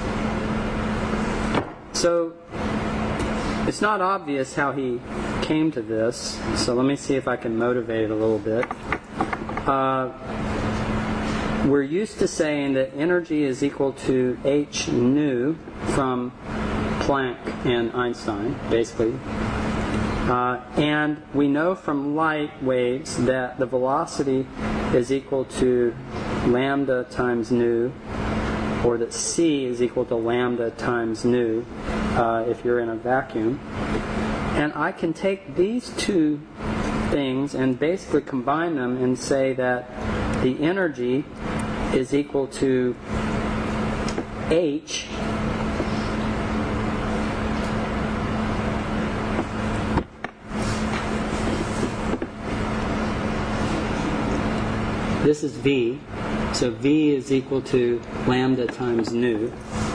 So it's not obvious how he came to this, so let me see if I can motivate it a little bit. Uh, we're used to saying that energy is equal to h nu from Planck and Einstein, basically. Uh, and we know from light waves that the velocity is equal to lambda times nu, or that c is equal to lambda times nu uh, if you're in a vacuum. And I can take these two things and basically combine them and say that the energy is equal to h this is V, so V is equal to lambda times nu.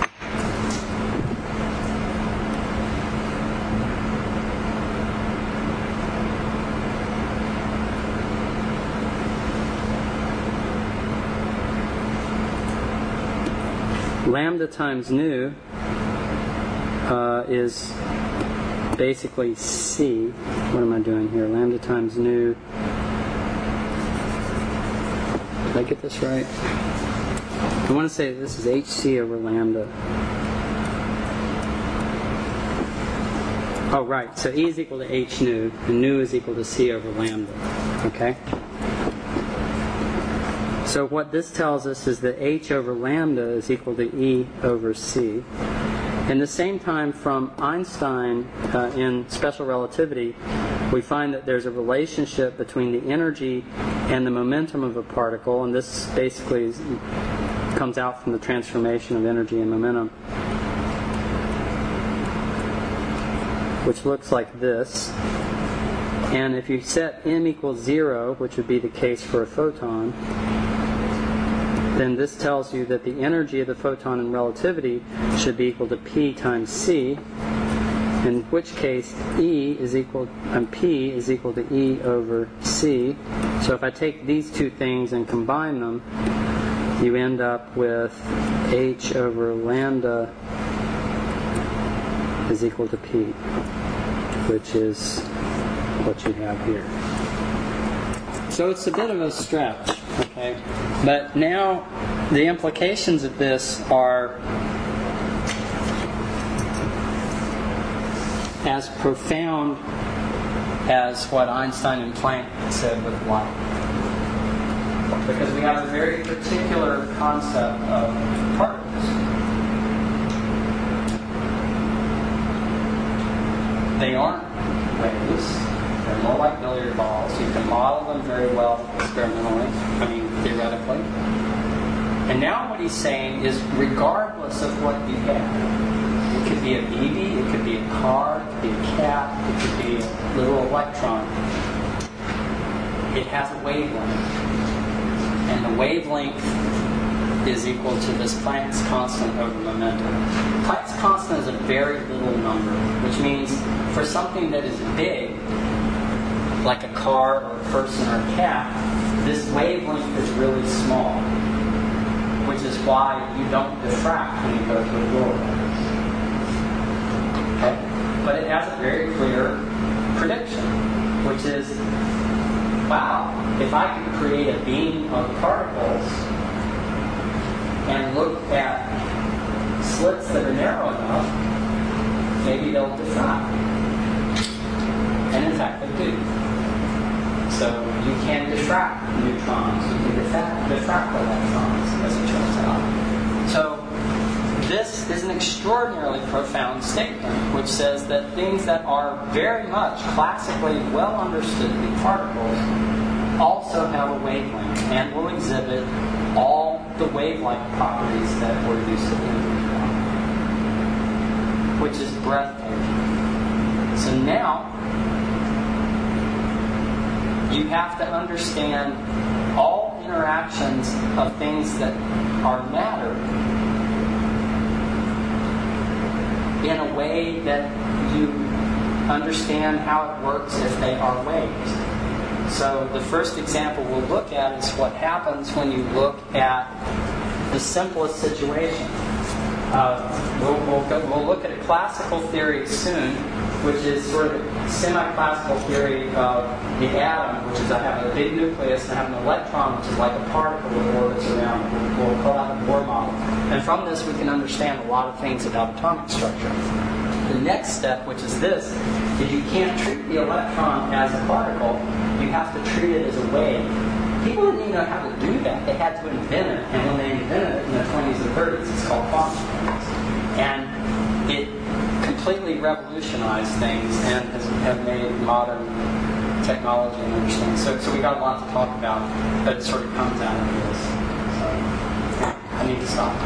Lambda times nu uh, is basically C. What am I doing here? Lambda times nu. Did I get this right? I want to say that this is hc over lambda. Oh, right. So E is equal to h nu, and nu is equal to c over lambda. Okay? So what this tells us is that h over lambda is equal to E over c. In the same time, from Einstein uh, in special relativity, we find that there's a relationship between the energy and the momentum of a particle, and this basically is, comes out from the transformation of energy and momentum, which looks like this. And if you set m equals zero, which would be the case for a photon, then this tells you that the energy of the photon in relativity should be equal to P times C, in which case E is equal, and P is equal to E over C. So if I take these two things and combine them, you end up with H over lambda is equal to P, which is what you have here. So it's a bit of a stretch, okay? But now the implications of this are as profound as what Einstein and Planck said with light. Because we have a very particular concept of particles. They aren't waves. They're more like billiard balls. You can model them very well experimentally, I mean theoretically. And now what he's saying is, regardless of what you have, it could be a B B, it could be a car, it could be a cat, it could be a little electron. It has a wavelength. And the wavelength is equal to this Planck's constant over momentum. Planck's constant is a very little number, which means for something that is big, like a car or a person or a cat, this wavelength is really small, which is why you don't diffract when you go to a doorway. Okay? But it has a very clear prediction, which is, wow, if I can create a beam of particles and look at slits that are narrow enough, maybe they'll diffract. And in fact, they do. So you can diffract neutrons, you can diffract, diffract electrons, as it turns out. So this is an extraordinarily profound statement, which says that things that are very much classically well understood to be particles also have a wavelength and will exhibit all the wavelength properties that we're used to thinking about, which is breathtaking. So now you have to understand all interactions of things that are matter in a way that you understand how it works if they are waves. So the first example we'll look at is what happens when you look at the simplest situation. Uh, we'll, we'll, go, we'll look at a classical theory soon, which is sort of a semi-classical theory of the atom, which is I have a big nucleus and I have an electron, which is like a particle that orbits around. We'll call that the Bohr model. And from this, we can understand a lot of things about atomic structure. The next step, which is this, is you can't treat the electron as a particle. You have to treat it as a wave. People didn't even know how to do that. They had to invent it. And when they invented it in the twenties and thirties, it's called quantum mechanics. And it completely revolutionized things and has have made modern technology and understanding. So, so we got a lot to talk about, but it sort of comes out of this. So I need to stop.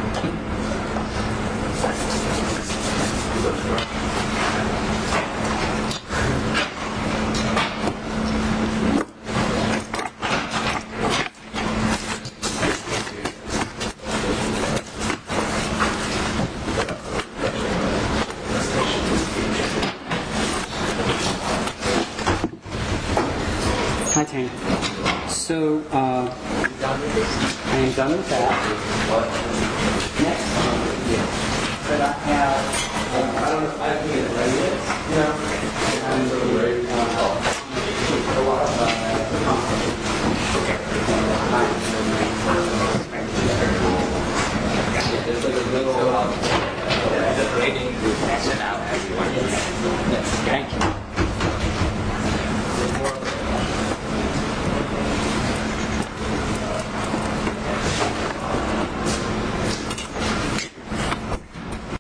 Hi, Tank. So, uh, I am done with that. Next time, that I have, uh, I don't know if I can get it ready yet. No. And the, uh, a lot of, uh, the conference. Okay.